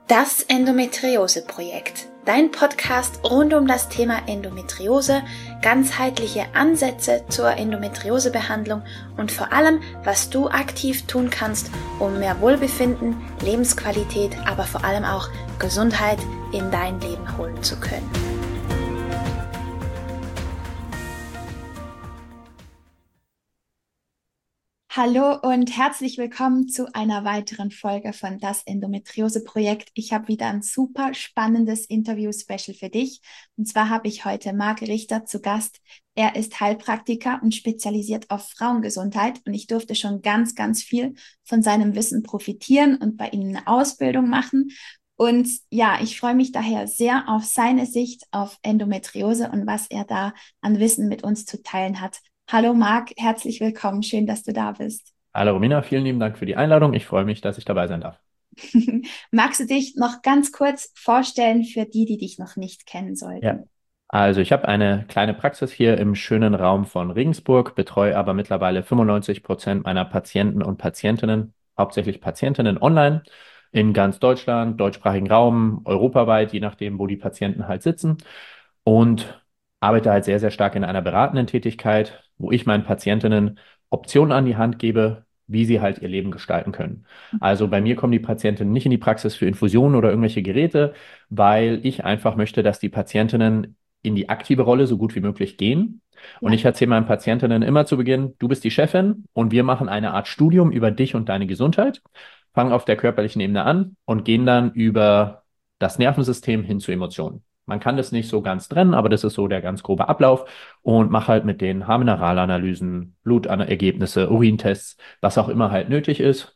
Das Endometriose-Projekt, dein Podcast rund um das Thema Endometriose, ganzheitliche Ansätze zur Endometriosebehandlung und vor allem, was du aktiv tun kannst, um mehr Wohlbefinden, Lebensqualität, aber vor allem auch Gesundheit in dein Leben holen zu können. Hallo und herzlich willkommen zu einer weiteren Folge von Das Endometriose-Projekt. Ich habe wieder ein super spannendes Interview-Special für dich. Und zwar habe ich heute Marc Richter zu Gast. Er ist Heilpraktiker und spezialisiert auf Frauengesundheit. Und ich durfte schon ganz, ganz viel von seinem Wissen profitieren und bei ihm eine Ausbildung machen. Und ja, ich freue mich daher sehr auf seine Sicht auf Endometriose und was er da an Wissen mit uns zu teilen hat. Hallo Marc, herzlich willkommen. Schön, dass du da bist. Hallo Romina, vielen lieben Dank für die Einladung. Ich freue mich, dass ich dabei sein darf. Magst du dich noch ganz kurz vorstellen für die, die dich noch nicht kennen Ja. sollten? Also ich habe eine kleine Praxis hier im schönen Raum von Regensburg, betreue aber mittlerweile 95% meiner Patienten und Patientinnen, hauptsächlich Patientinnen online in ganz Deutschland, deutschsprachigen Raum, europaweit, je nachdem, wo die Patienten halt sitzen. Und arbeite halt sehr, sehr stark in einer beratenden Tätigkeit, wo ich meinen Patientinnen Optionen an die Hand gebe, wie sie halt ihr Leben gestalten können. Also bei mir kommen die Patientinnen nicht in die Praxis für Infusionen oder irgendwelche Geräte, weil ich einfach möchte, dass die Patientinnen in die aktive Rolle so gut wie möglich gehen. Und Ja. ich erzähle meinen Patientinnen immer zu Beginn, du bist die Chefin und wir machen eine Art Studium über dich und deine Gesundheit, fangen auf der körperlichen Ebene an und gehen dann über das Nervensystem hin zu Emotionen. Man kann das nicht so ganz trennen, aber das ist so der ganz grobe Ablauf und mache halt mit den Haarmineralanalysen, Blutergebnisse, Urintests, was auch immer halt nötig ist.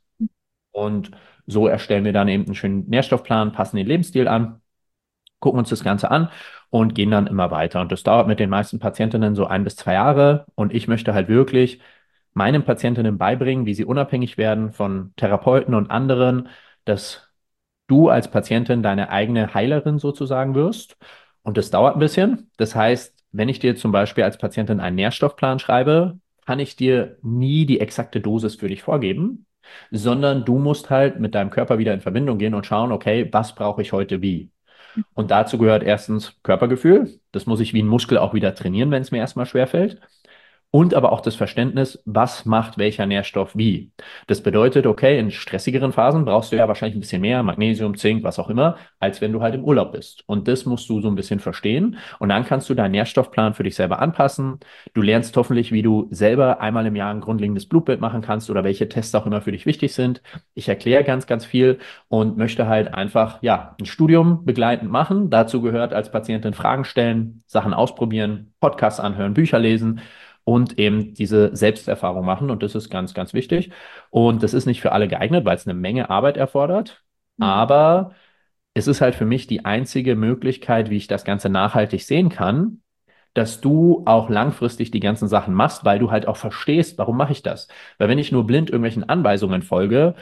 Und so erstellen wir dann eben einen schönen Nährstoffplan, passen den Lebensstil an, gucken uns das Ganze an und gehen dann immer weiter. Und das dauert mit den meisten Patientinnen so 1 bis 2 Jahre. Und ich möchte halt wirklich meinen Patientinnen beibringen, wie sie unabhängig werden von Therapeuten und anderen, dass du als Patientin deine eigene Heilerin sozusagen wirst. Und das dauert ein bisschen. Das heißt, wenn ich dir zum Beispiel als Patientin einen Nährstoffplan schreibe, kann ich dir nie die exakte Dosis für dich vorgeben, sondern du musst halt mit deinem Körper wieder in Verbindung gehen und schauen, okay, was brauche ich heute wie? Und dazu gehört erstens Körpergefühl. Das muss ich wie ein Muskel auch wieder trainieren, wenn es mir erstmal schwerfällt. Und aber auch das Verständnis, was macht welcher Nährstoff wie. Das bedeutet, okay, in stressigeren Phasen brauchst du ja wahrscheinlich ein bisschen mehr Magnesium, Zink, was auch immer, als wenn du halt im Urlaub bist. Und das musst du so ein bisschen verstehen. Und dann kannst du deinen Nährstoffplan für dich selber anpassen. Du lernst hoffentlich, wie du selber einmal im Jahr ein grundlegendes Blutbild machen kannst oder welche Tests auch immer für dich wichtig sind. Ich erkläre ganz, ganz viel und möchte halt einfach, ja, ein Studium begleitend machen. Dazu gehört als Patientin Fragen stellen, Sachen ausprobieren, Podcasts anhören, Bücher lesen und eben diese Selbsterfahrung machen. Und das ist ganz, ganz wichtig. Und das ist nicht für alle geeignet, weil es eine Menge Arbeit erfordert. Mhm. Aber es ist halt für mich die einzige Möglichkeit, wie ich das Ganze nachhaltig sehen kann, dass du auch langfristig die ganzen Sachen machst, weil du halt auch verstehst, warum mache ich das? Weil wenn ich nur blind irgendwelchen Anweisungen folge,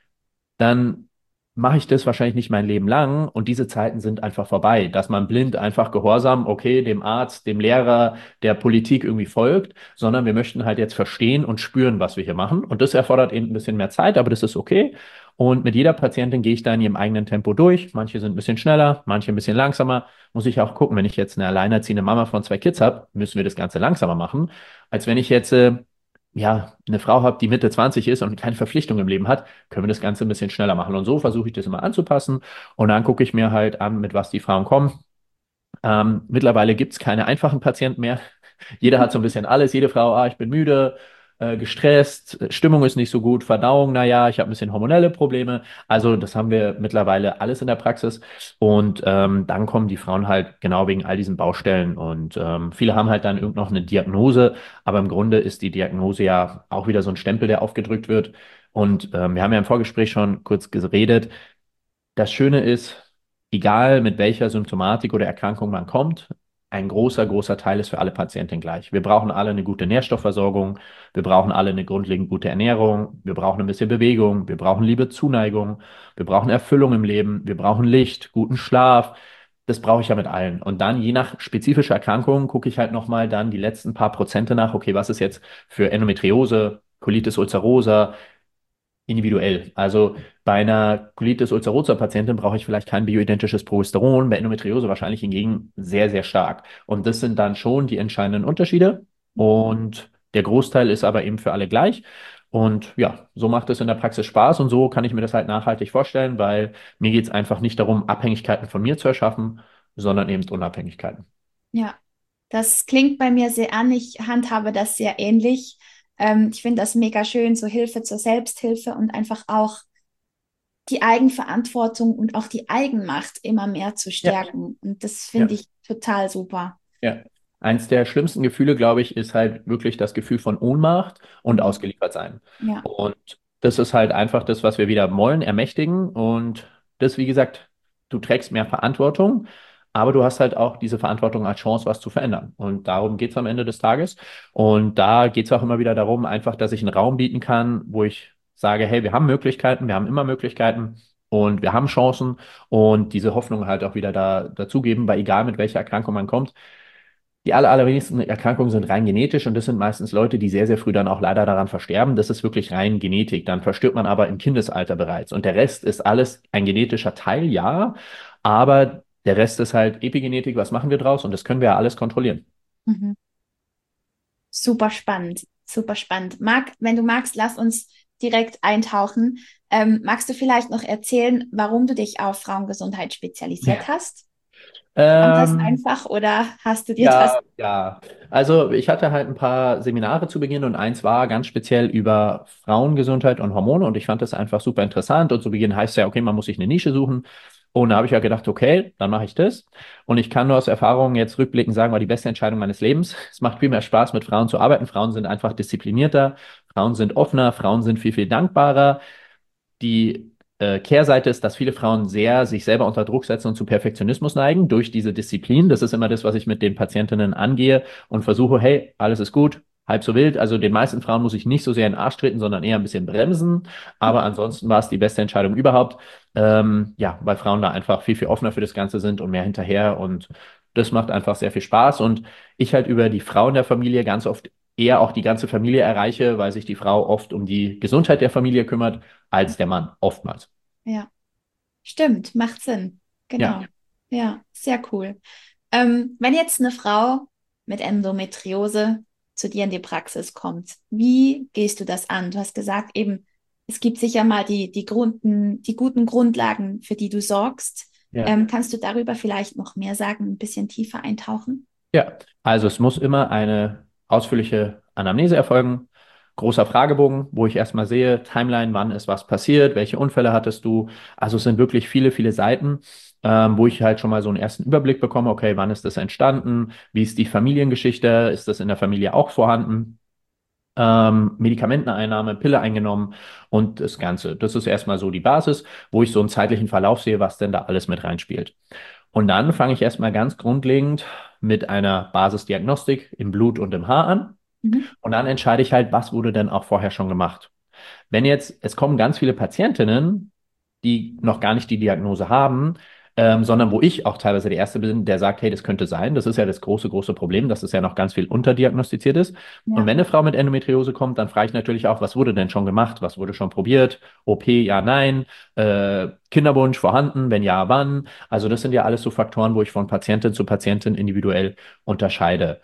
dann mache ich das wahrscheinlich nicht mein Leben lang und diese Zeiten sind einfach vorbei, dass man blind einfach gehorsam, okay, dem Arzt, dem Lehrer, der Politik irgendwie folgt, sondern wir möchten halt jetzt verstehen und spüren, was wir hier machen und das erfordert eben ein bisschen mehr Zeit, aber das ist okay und mit jeder Patientin gehe ich da in ihrem eigenen Tempo durch, manche sind ein bisschen schneller, manche ein bisschen langsamer, muss ich auch gucken, wenn ich jetzt eine alleinerziehende Mama von 2 Kids habe, müssen wir das Ganze langsamer machen, als wenn ich jetzt ja, eine Frau habe, die Mitte 20 ist und keine Verpflichtung im Leben hat, können wir das Ganze ein bisschen schneller machen. Und so versuche ich das immer anzupassen. Und dann gucke ich mir halt an, mit was die Frauen kommen. Mittlerweile gibt es keine einfachen Patienten mehr. Jeder hat so ein bisschen alles. Jede Frau, ich bin müde, gestresst, Stimmung ist nicht so gut, Verdauung, naja, ich habe ein bisschen hormonelle Probleme. Also das haben wir mittlerweile alles in der Praxis. Und dann kommen die Frauen halt genau wegen all diesen Baustellen. Und viele haben halt dann irgend noch eine Diagnose. Aber im Grunde ist die Diagnose ja auch wieder so ein Stempel, der aufgedrückt wird. Und wir haben ja im Vorgespräch schon kurz geredet. Das Schöne ist, egal mit welcher Symptomatik oder Erkrankung man kommt, ein großer, großer Teil ist für alle Patienten gleich. Wir brauchen alle eine gute Nährstoffversorgung, wir brauchen alle eine grundlegend gute Ernährung, wir brauchen ein bisschen Bewegung, wir brauchen Liebe, Zuneigung, wir brauchen Erfüllung im Leben, wir brauchen Licht, guten Schlaf. Das brauche ich ja mit allen. Und dann, je nach spezifischer Erkrankung, gucke ich halt nochmal dann die letzten paar Prozente nach, okay, was ist jetzt für Endometriose, Colitis ulcerosa, individuell. Also Bei einer Colitis ulcerosa-Patientin brauche ich vielleicht kein bioidentisches Progesteron, bei Endometriose wahrscheinlich hingegen sehr, sehr stark. Und das sind dann schon die entscheidenden Unterschiede. Und der Großteil ist aber eben für alle gleich. Und ja, so macht es in der Praxis Spaß und so kann ich mir das halt nachhaltig vorstellen, weil mir geht es einfach nicht darum, Abhängigkeiten von mir zu erschaffen, sondern eben Unabhängigkeiten. Ja, das klingt bei mir sehr an. Ich handhabe das sehr ähnlich. Ich finde das mega schön, so Hilfe zur Selbsthilfe und einfach auch die Eigenverantwortung und auch die Eigenmacht immer mehr zu Ja, stärken. Und das finde ja. ich total super. Ja. Eins der schlimmsten Gefühle, glaube ich, ist halt wirklich das Gefühl von Ohnmacht und Mhm. ausgeliefert sein. Ja. Und das ist halt einfach das, was wir wieder wollen, ermächtigen. Und das, wie gesagt, du trägst mehr Verantwortung, aber du hast halt auch diese Verantwortung als Chance, was zu verändern. Und darum geht es am Ende des Tages. Und da geht es auch immer wieder darum, einfach, dass ich einen Raum bieten kann, wo ich sage, hey, wir haben Möglichkeiten, wir haben immer Möglichkeiten. Und wir haben Chancen und diese Hoffnung halt auch wieder dazugeben, weil egal mit welcher Erkrankung man kommt, die allerwenigsten Erkrankungen sind rein genetisch und das sind meistens Leute, die sehr, sehr früh dann auch leider daran versterben. Das ist wirklich rein Genetik. Dann verstirbt man aber im Kindesalter bereits. Und der Rest ist alles ein genetischer Teil, ja, aber der Rest ist halt Epigenetik. Was machen wir draus? Und das können wir ja alles kontrollieren. Mhm. Super spannend, super spannend. Marc, wenn du magst, lass uns direkt eintauchen. Magst du vielleicht noch erzählen, warum du dich auf Frauengesundheit spezialisiert hast? Kam das Ähm, einfach oder hast du dir das? Ja, ja. Also ich hatte halt ein paar Seminare zu Beginn und eins war ganz speziell über Frauengesundheit und Hormone und ich fand das einfach super interessant und zu Beginn heißt es ja, okay, man muss sich eine Nische suchen und da habe ich ja gedacht, okay, dann mache ich das und ich kann nur aus Erfahrung jetzt rückblickend sagen, war die beste Entscheidung meines Lebens. Es macht viel mehr Spaß, mit Frauen zu arbeiten. Frauen sind einfach disziplinierter, Frauen sind offener, Frauen sind viel, viel dankbarer. Die Kehrseite ist, dass viele Frauen sehr sich selber unter Druck setzen und zu Perfektionismus neigen durch diese Disziplin. Das ist immer das, was ich mit den Patientinnen angehe und versuche, hey, alles ist gut, halb so wild. Also den meisten Frauen muss ich nicht so sehr in den Arsch treten, sondern eher ein bisschen bremsen. Aber ansonsten war es die beste Entscheidung überhaupt. Ja, weil Frauen da einfach viel, viel offener für das Ganze sind und mehr hinterher. Und das macht einfach sehr viel Spaß. Und ich halt über die Frauen der Familie ganz oft eher auch die ganze Familie erreiche, weil sich die Frau oft um die Gesundheit der Familie kümmert als der Mann, oftmals. Ja, stimmt, macht Sinn. Ja. Genau. Ja, sehr cool. Wenn jetzt eine Frau mit Endometriose zu dir in die Praxis kommt, wie gehst du das an? Du hast gesagt, eben, es gibt sicher mal die guten Grundlagen, für die du sorgst. Ja. Kannst du darüber vielleicht noch mehr sagen, ein bisschen tiefer eintauchen? Ja, also es muss immer eine ausführliche Anamnese erfolgen, großer Fragebogen, wo ich erstmal sehe, Timeline, wann ist was passiert, welche Unfälle hattest du. Also es sind wirklich viele, viele Seiten, wo ich halt schon mal so einen ersten Überblick bekomme, okay, wann ist das entstanden, wie ist die Familiengeschichte, ist das in der Familie auch vorhanden. Medikamenteneinnahme, Pille eingenommen und das Ganze. Das ist erstmal so die Basis, wo ich so einen zeitlichen Verlauf sehe, was denn da alles mit reinspielt. Und dann fange ich erstmal ganz grundlegend mit einer Basisdiagnostik im Blut und im Haar an. Mhm. Und dann entscheide ich halt, was wurde denn auch vorher schon gemacht. Wenn jetzt, es kommen ganz viele Patientinnen, die noch gar nicht die Diagnose haben, sondern wo ich auch teilweise der Erste bin, der sagt, hey, das könnte sein. Das ist ja das große, große Problem, dass es ja noch ganz viel unterdiagnostiziert ist. Und Ja. wenn eine Frau mit Endometriose kommt, dann frage ich natürlich auch, was wurde denn schon gemacht? Was wurde schon probiert? OP, ja, nein. Kinderwunsch vorhanden? Wenn ja, wann? Also das sind ja alles so Faktoren, wo ich von Patientin zu Patientin individuell unterscheide.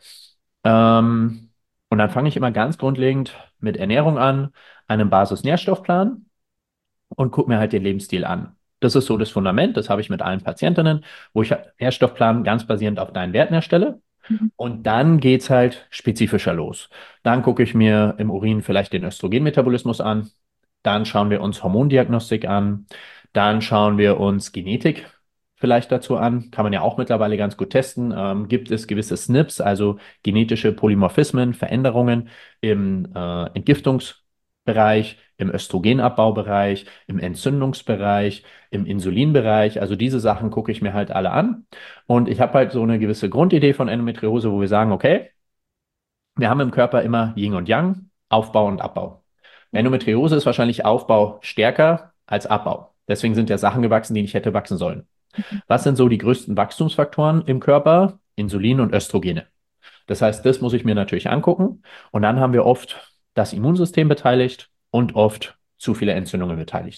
Ähm, und dann fange ich immer ganz grundlegend mit Ernährung an, einem Basisnährstoffplan und gucke mir halt den Lebensstil an. Das ist so das Fundament, das habe ich mit allen Patientinnen, wo ich halt Nährstoffplan ganz basierend auf deinen Werten erstelle. Mhm. Und dann geht's halt spezifischer los. Dann gucke ich mir im Urin vielleicht den Östrogenmetabolismus an. Dann schauen wir uns Hormondiagnostik an. Dann schauen wir uns Genetik vielleicht dazu an. Kann man ja auch mittlerweile ganz gut testen. Gibt es gewisse SNPs, also genetische Polymorphismen, Veränderungen im Entgiftungsbereich, im Östrogenabbaubereich, im Entzündungsbereich, im Insulinbereich. Also diese Sachen gucke ich mir halt alle an. Und ich habe halt so eine gewisse Grundidee von Endometriose, wo wir sagen, okay, wir haben im Körper immer Yin und Yang, Aufbau und Abbau. Endometriose ist wahrscheinlich Aufbau stärker als Abbau. Deswegen sind ja Sachen gewachsen, die nicht hätte wachsen sollen. Was sind so die größten Wachstumsfaktoren im Körper? Insulin und Östrogene. Das heißt, das muss ich mir natürlich angucken. Und dann haben wir oft das Immunsystem beteiligt und oft zu viele Entzündungen beteiligt.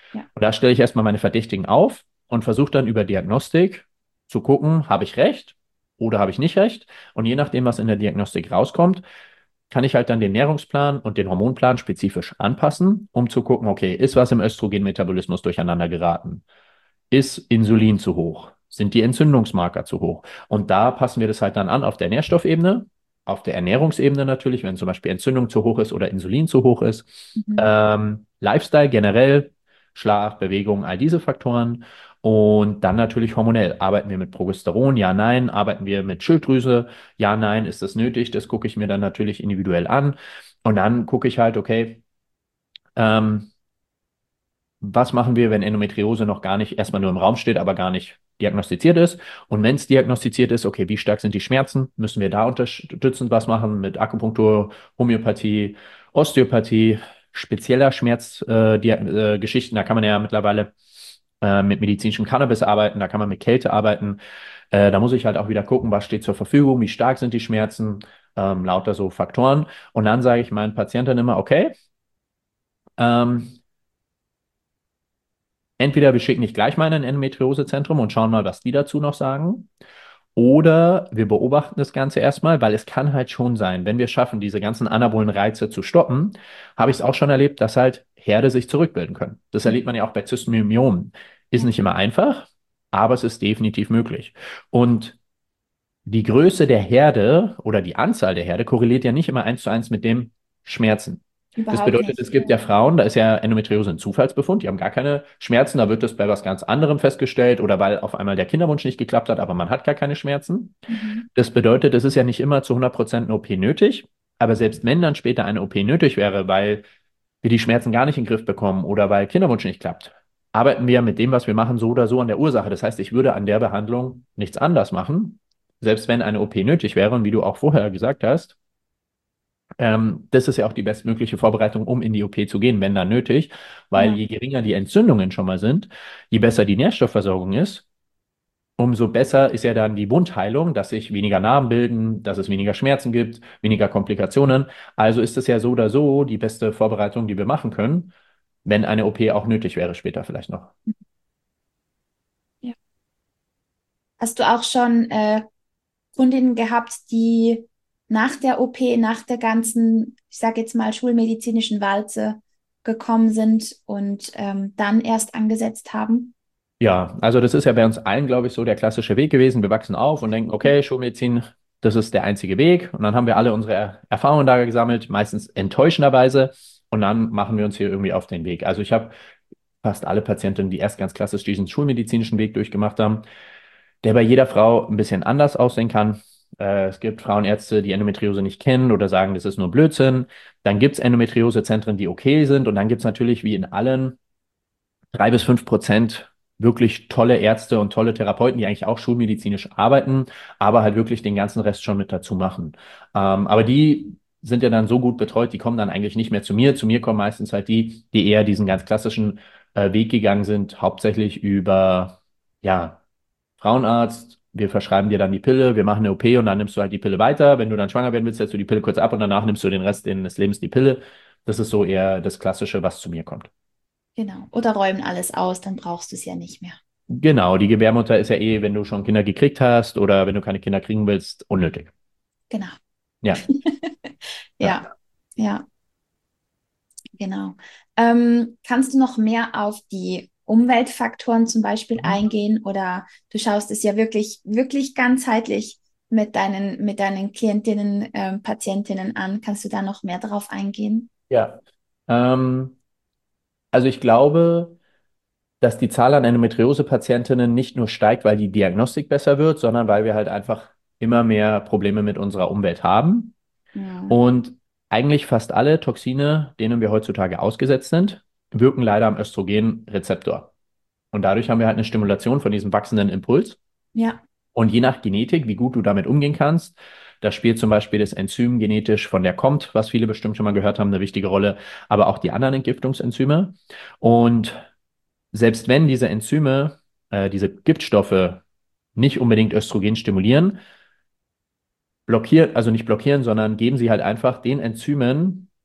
Ja. Und da stelle ich erstmal meine Verdächtigen auf und versuche dann über Diagnostik zu gucken, habe ich recht oder habe ich nicht recht. Und je nachdem, was in der Diagnostik rauskommt, kann ich halt dann den Ernährungsplan und den Hormonplan spezifisch anpassen, um zu gucken, okay, ist was im Östrogenmetabolismus durcheinander geraten? Ist Insulin zu hoch? Sind die Entzündungsmarker zu hoch? Und da passen wir das halt dann an auf der Nährstoffebene, auf der Ernährungsebene natürlich, wenn zum Beispiel Entzündung zu hoch ist oder Insulin zu hoch ist. Mhm. Lifestyle generell, Schlaf, Bewegung, all diese Faktoren. Und dann natürlich hormonell. Arbeiten wir mit Progesteron? Ja, nein. Arbeiten wir mit Schilddrüse? Ja, nein. Ist das nötig? Das gucke ich mir dann natürlich individuell an. Und dann gucke ich halt, okay, ähm, was machen wir, wenn Endometriose noch gar nicht erstmal nur im Raum steht, aber gar nicht diagnostiziert ist? Und wenn es diagnostiziert ist, okay, wie stark sind die Schmerzen? Müssen wir da unterstützend was machen mit Akupunktur, Homöopathie, Osteopathie, spezieller Schmerzgeschichten? Da kann man ja mittlerweile mit medizinischem Cannabis arbeiten, da kann man mit Kälte arbeiten. Da muss ich halt auch wieder gucken, was steht zur Verfügung, wie stark sind die Schmerzen, lauter so Faktoren. Und dann sage ich meinen Patienten immer, okay, ähm, entweder wir schicken dich gleich mal in ein Endometriosezentrum und schauen mal, was die dazu noch sagen. Oder wir beobachten das Ganze erstmal, weil es kann halt schon sein, wenn wir schaffen, diese ganzen anabolen Reize zu stoppen, habe ich es auch schon erlebt, dass halt Herde sich zurückbilden können. Das erlebt man ja auch bei Zystomyomen. Ist Ja. nicht immer einfach, aber es ist definitiv möglich. Und die Größe der Herde oder die Anzahl der Herde korreliert ja nicht immer eins zu eins mit dem Schmerzen. Das Überhaupt bedeutet, nicht. es gibt ja Frauen, da ist ja Endometriose ein Zufallsbefund, die haben gar keine Schmerzen, da wird das bei was ganz anderem festgestellt oder weil auf einmal der Kinderwunsch nicht geklappt hat, aber man hat gar keine Schmerzen. Mhm. Das bedeutet, es ist ja nicht immer zu 100% eine OP nötig, aber selbst wenn dann später eine OP nötig wäre, weil wir die Schmerzen gar nicht in den Griff bekommen oder weil Kinderwunsch nicht klappt, arbeiten wir mit dem, was wir machen, so oder so an der Ursache. Das heißt, ich würde an der Behandlung nichts anders machen, selbst wenn eine OP nötig wäre. Und wie du auch vorher gesagt hast, das ist ja auch die bestmögliche Vorbereitung, um in die OP zu gehen, wenn dann nötig, weil Ja. je geringer die Entzündungen schon mal sind, je besser die Nährstoffversorgung ist, umso besser ist ja dann die Wundheilung, dass sich weniger Narben bilden, dass es weniger Schmerzen gibt, weniger Komplikationen. Also ist es ja so oder so die beste Vorbereitung, die wir machen können, wenn eine OP auch nötig wäre, später vielleicht noch. Ja. Hast du auch schon Kundinnen gehabt, die nach der OP, nach der ganzen, ich sage jetzt mal, schulmedizinischen Walze gekommen sind und dann erst angesetzt haben? Ja, also das ist ja bei uns allen, glaube ich, so der klassische Weg gewesen. Wir wachsen auf und denken, okay, Schulmedizin, das ist der einzige Weg. Und dann haben wir alle unsere Erfahrungen da gesammelt, meistens enttäuschenderweise. Und dann machen wir uns hier irgendwie auf den Weg. Also ich habe fast alle Patientinnen, die erst ganz klassisch diesen schulmedizinischen Weg durchgemacht haben, der bei jeder Frau ein bisschen anders aussehen kann. Es gibt Frauenärzte, die Endometriose nicht kennen oder sagen, das ist nur Blödsinn. Dann gibt es Endometriosezentren, die okay sind. Und dann gibt es natürlich, wie in allen, 3 bis 5% wirklich tolle Ärzte und tolle Therapeuten, die eigentlich auch schulmedizinisch arbeiten, aber halt wirklich den ganzen Rest schon mit dazu machen. Aber die sind ja dann so gut betreut, die kommen dann eigentlich nicht mehr zu mir. Zu mir kommen meistens halt die, die eher diesen ganz klassischen Weg gegangen sind, hauptsächlich über, ja, Frauenarzt. Wir verschreiben dir dann die Pille, wir machen eine OP und dann nimmst du halt die Pille weiter. Wenn du dann schwanger werden willst, setzt du die Pille kurz ab und danach nimmst du den Rest des Lebens die Pille. Das ist so eher das Klassische, was zu mir kommt. Genau. Oder räumen alles aus, dann brauchst du es ja nicht mehr. Genau, die Gebärmutter ist ja eh, wenn du schon Kinder gekriegt hast oder wenn du keine Kinder kriegen willst, unnötig. Genau. Ja. Ja, Ja. ja, genau. Kannst du noch mehr auf die Umweltfaktoren zum Beispiel Mhm. eingehen oder du schaust es ja wirklich, wirklich ganzheitlich mit deinen Klientinnen, Patientinnen an? Kannst du da noch mehr drauf eingehen? Ja. Ähm, also ich glaube, dass die Zahl an Endometriose-Patientinnen nicht nur steigt, weil die Diagnostik besser wird, sondern weil wir halt einfach immer mehr Probleme mit unserer Umwelt haben. Ja, Und eigentlich fast alle Toxine, denen wir heutzutage ausgesetzt sind, wirken leider am Östrogenrezeptor. Und dadurch haben wir halt eine Stimulation von diesem wachsenden Impuls. ja, Und je nach Genetik, wie gut du damit umgehen kannst, da spielt zum Beispiel das Enzym genetisch von der COMT, was viele bestimmt schon mal gehört haben, eine wichtige Rolle, aber auch die anderen Entgiftungsenzyme. Und selbst wenn diese Enzyme, diese Giftstoffe nicht unbedingt Östrogen stimulieren, blockieren, also nicht blockieren, sondern geben sie halt einfach den Enzymen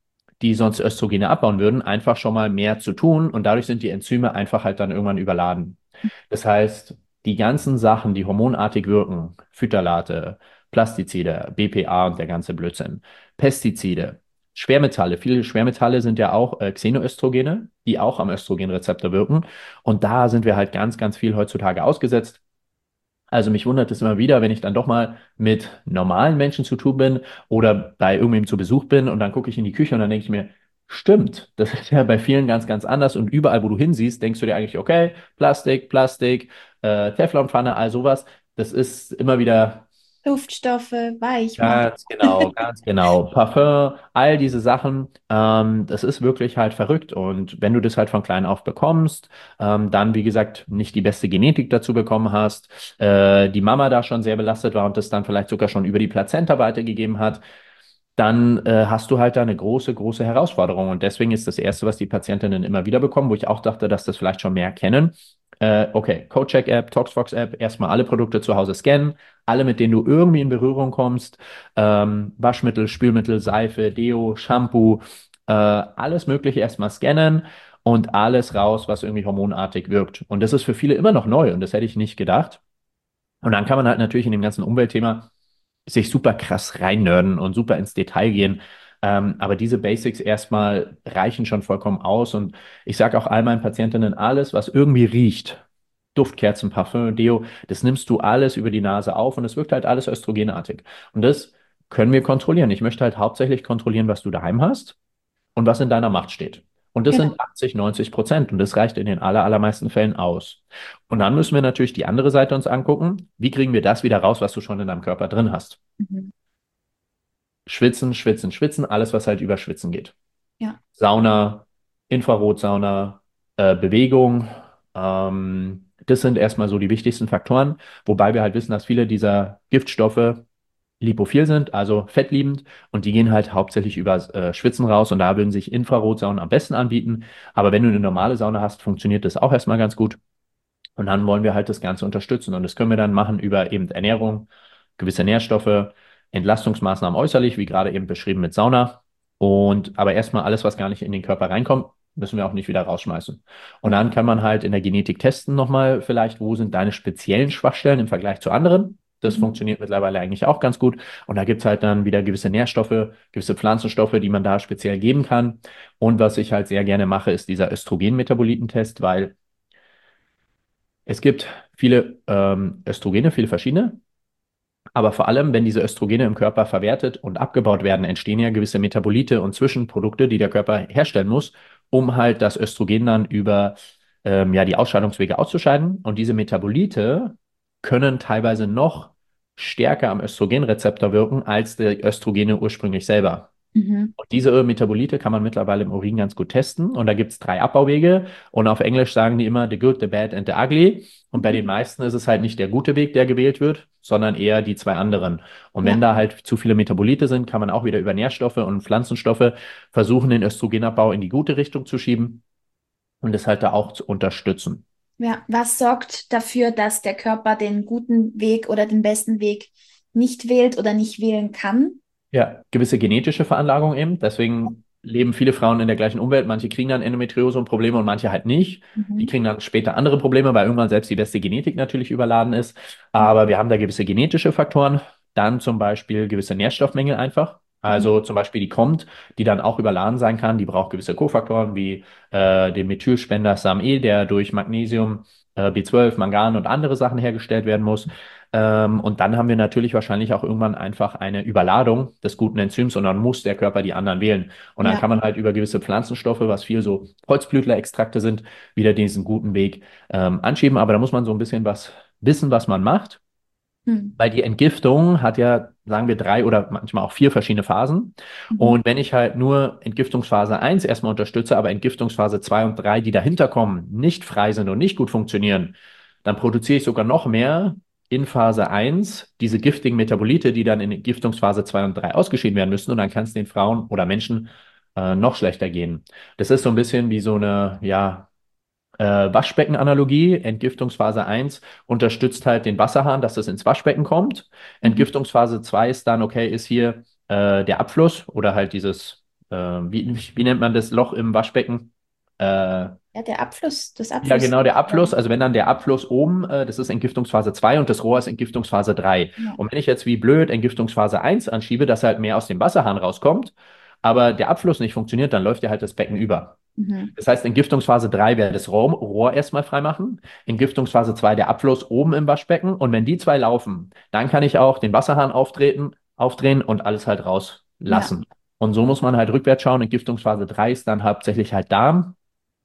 die sonst Östrogene abbauen würden, einfach schon mal mehr zu tun und dadurch sind die Enzyme einfach halt dann irgendwann überladen. Das heißt, die ganzen Sachen, die hormonartig wirken, Phthalate, Plastizide, BPA und der ganze Blödsinn, Pestizide, Schwermetalle, viele Schwermetalle sind ja auch Xenoöstrogene, die auch am Östrogenrezeptor wirken und da sind wir halt ganz, ganz viel heutzutage ausgesetzt. Also mich wundert es immer wieder, wenn ich dann doch mal mit normalen Menschen zu tun bin oder bei irgendwem zu Besuch bin und dann gucke ich in die Küche und dann denke ich mir, stimmt, das ist ja bei vielen ganz, ganz anders und überall, wo du hinsiehst, denkst du dir eigentlich, okay, Plastik, Plastik, Teflonpfanne, all sowas. Das ist immer wieder. Duftstoffe, Weichmacher. Ganz genau. Parfum, all diese Sachen, das ist wirklich halt verrückt. Und wenn du das halt von klein auf bekommst, dann, wie gesagt, nicht die beste Genetik dazu bekommen hast, die Mama da schon sehr belastet war und das dann vielleicht sogar schon über die Plazenta weitergegeben hat, dann hast du halt da eine große, große Herausforderung. Und deswegen ist das Erste, was die Patientinnen immer wieder bekommen, wo ich auch dachte, dass das vielleicht schon mehr kennen. Okay, CodeCheck-App, ToxFox-App, erstmal alle Produkte zu Hause scannen, alle, mit denen du irgendwie in Berührung kommst, Waschmittel, Spülmittel, Seife, Deo, Shampoo, alles Mögliche erstmal scannen und alles raus, was irgendwie hormonartig wirkt. Und das ist für viele immer noch neu und das hätte ich nicht gedacht. Und dann kann man halt natürlich in dem ganzen Umweltthema sich super krass reinnörden und super ins Detail gehen. Aber diese Basics erstmal reichen schon vollkommen aus. Und ich sage auch all meinen Patientinnen, alles, was irgendwie riecht, Duftkerzen, Parfüm, Deo, das nimmst du alles über die Nase auf und es wirkt halt alles östrogenartig. Und das können wir kontrollieren. Ich möchte halt hauptsächlich kontrollieren, was du daheim hast und was in deiner Macht steht. Und das Genau. sind 80-90% und das reicht in den allermeisten Fällen aus. Und dann müssen wir natürlich die andere Seite uns angucken. Wie kriegen wir das wieder raus, was du schon in deinem Körper drin hast? Mhm. Schwitzen, schwitzen, schwitzen, alles, was halt über Schwitzen geht. Ja. Sauna, Infrarotsauna, Bewegung, das sind erstmal so die wichtigsten Faktoren, wobei wir halt wissen, dass viele dieser Giftstoffe lipophil sind, also fettliebend, und die gehen halt hauptsächlich über Schwitzen raus und da würden sich Infrarotsaunen am besten anbieten. Aber wenn du eine normale Sauna hast, funktioniert das auch erstmal ganz gut. Und dann wollen wir halt das Ganze unterstützen. Und das können wir dann machen über eben Ernährung, gewisse Nährstoffe, Entlastungsmaßnahmen äußerlich, wie gerade eben beschrieben mit Sauna. Und aber erstmal alles, was gar nicht in den Körper reinkommt, müssen wir auch nicht wieder rausschmeißen. Und dann kann man halt in der Genetik testen nochmal vielleicht, wo sind deine speziellen Schwachstellen im Vergleich zu anderen. Das Mhm. funktioniert mittlerweile eigentlich auch ganz gut. Und da gibt es halt dann wieder gewisse Nährstoffe, gewisse Pflanzenstoffe, die man da speziell geben kann. Und was ich halt sehr gerne mache, ist dieser Östrogen-Metabolitentest, weil es gibt viele Östrogene, viele verschiedene, aber vor allem, wenn diese Östrogene im Körper verwertet und abgebaut werden, entstehen ja gewisse Metabolite und Zwischenprodukte, die der Körper herstellen muss, um halt das Östrogen dann über ja, die Ausscheidungswege auszuscheiden. Und diese Metabolite können teilweise noch stärker am Östrogenrezeptor wirken als die Östrogene ursprünglich selber. Mhm. Und diese Metabolite kann man mittlerweile im Urin ganz gut testen. Und da gibt es 3 Abbauwege. Und auf Englisch sagen die immer the good, the bad and the ugly. Und bei den meisten ist es halt nicht der gute Weg, der gewählt wird, sondern eher die 2 anderen. Und wenn Ja. da halt zu viele Metabolite sind, kann man auch wieder über Nährstoffe und Pflanzenstoffe versuchen, den Östrogenabbau in die gute Richtung zu schieben und das halt da auch zu unterstützen. Ja. Was sorgt dafür, dass der Körper den guten Weg oder den besten Weg nicht wählt oder nicht wählen kann? Ja, gewisse genetische Veranlagung eben. Deswegen leben viele Frauen in der gleichen Umwelt. Manche kriegen dann Endometriose und Probleme und manche halt nicht. Die Mhm. kriegen dann später andere Probleme, weil irgendwann selbst die beste Genetik natürlich überladen ist. Aber wir haben da gewisse genetische Faktoren. Dann zum Beispiel gewisse Nährstoffmängel einfach. Mhm. Also zum Beispiel die kommt, die dann auch überladen sein kann. Die braucht gewisse Kofaktoren wie den Methylspender SAMe, der durch Magnesium, B12, Mangan und andere Sachen hergestellt werden muss. Und dann haben wir natürlich wahrscheinlich auch irgendwann einfach eine Überladung des guten Enzyms und dann muss der Körper die anderen wählen. Und dann Ja. kann man halt über gewisse Pflanzenstoffe, was viel so Holzblütlerextrakte sind, wieder diesen guten Weg anschieben. Aber da muss man so ein bisschen was wissen, was man macht. Mhm. Weil die Entgiftung hat ja, sagen wir, 3 oder manchmal auch 4 verschiedene Phasen. Mhm. Und wenn ich halt nur Entgiftungsphase 1 erstmal unterstütze, aber Entgiftungsphase 2 und 3, die dahinter kommen, nicht frei sind und nicht gut funktionieren, dann produziere ich sogar noch mehr in Phase 1 diese giftigen Metabolite, die dann in Entgiftungsphase 2 und 3 ausgeschieden werden müssen. Und dann kann es den Frauen oder Menschen noch schlechter gehen. Das ist so ein bisschen wie so eine, ja, Waschbeckenanalogie, Entgiftungsphase 1 unterstützt halt den Wasserhahn, dass das ins Waschbecken kommt. Mhm. Entgiftungsphase 2 ist dann, okay, ist hier der Abfluss oder halt dieses, wie nennt man das Loch im Waschbecken? Äh, Ja, der Abfluss, das ja, Abfluss. genau, der Abfluss. Also wenn dann der Abfluss oben, das ist Entgiftungsphase 2 und das Rohr ist Entgiftungsphase 3. Ja. Und wenn ich jetzt wie blöd Entgiftungsphase 1 anschiebe, dass halt mehr aus dem Wasserhahn rauskommt, aber der Abfluss nicht funktioniert, dann läuft ja halt das Becken über. Mhm. Das heißt, Entgiftungsphase 3 wäre das Rohr erstmal freimachen. Entgiftungsphase 2 der Abfluss oben im Waschbecken. Und wenn die zwei laufen, dann kann ich auch den Wasserhahn aufdrehen und alles halt Ja, rauslassen. Und so muss man halt rückwärts schauen. Entgiftungsphase 3 ist dann hauptsächlich halt Darm.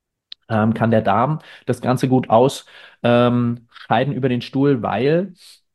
Kann der Darm das Ganze gut ausscheiden über den Stuhl, weil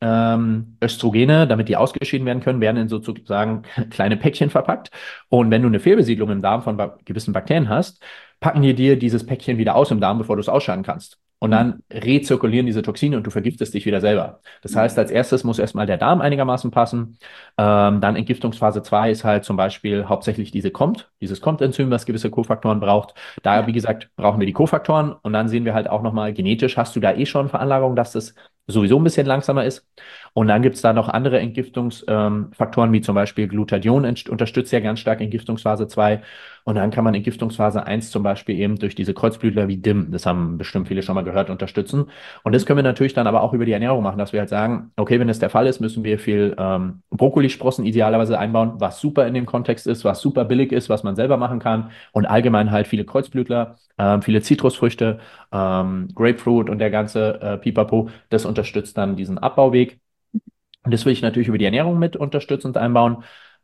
Östrogene, damit die ausgeschieden werden können, werden in sozusagen kleine Päckchen verpackt. Und wenn du eine Fehlbesiedlung im Darm von gewissen Bakterien hast, packen die dir dieses Päckchen wieder aus im Darm, bevor du es ausscheiden kannst. Und mhm. dann rezirkulieren diese Toxine und du vergiftest dich wieder selber. Das heißt, als erstes muss erstmal der Darm einigermaßen passen. Dann Entgiftungsphase 2 ist halt zum Beispiel hauptsächlich dieses COMT-Enzym, was gewisse Kofaktoren braucht. Da, Ja, wie gesagt, brauchen wir die Kofaktoren und dann sehen wir halt auch nochmal genetisch, hast du da eh schon Veranlagung, dass das sowieso ein bisschen langsamer ist. Und dann gibt es da noch andere Entgiftungsfaktoren, wie zum Beispiel Glutathion unterstützt ja ganz stark Entgiftungsphase 2. Und dann kann man Entgiftungsphase 1 zum Beispiel eben durch diese Kreuzblütler wie DIM, das haben bestimmt viele schon mal gehört, unterstützen. Und das können wir natürlich dann aber auch über die Ernährung machen, dass wir halt sagen, okay, wenn das der Fall ist, müssen wir viel Brokkolisprossen idealerweise einbauen, was super in dem Kontext ist, was super billig ist, was man selber machen kann und allgemein halt viele Kreuzblütler, viele Zitrusfrüchte, Grapefruit und der ganze Pipapo, das unterstützt dann diesen Abbauweg. Und das will ich natürlich über die Ernährung mit unterstützend einbauen.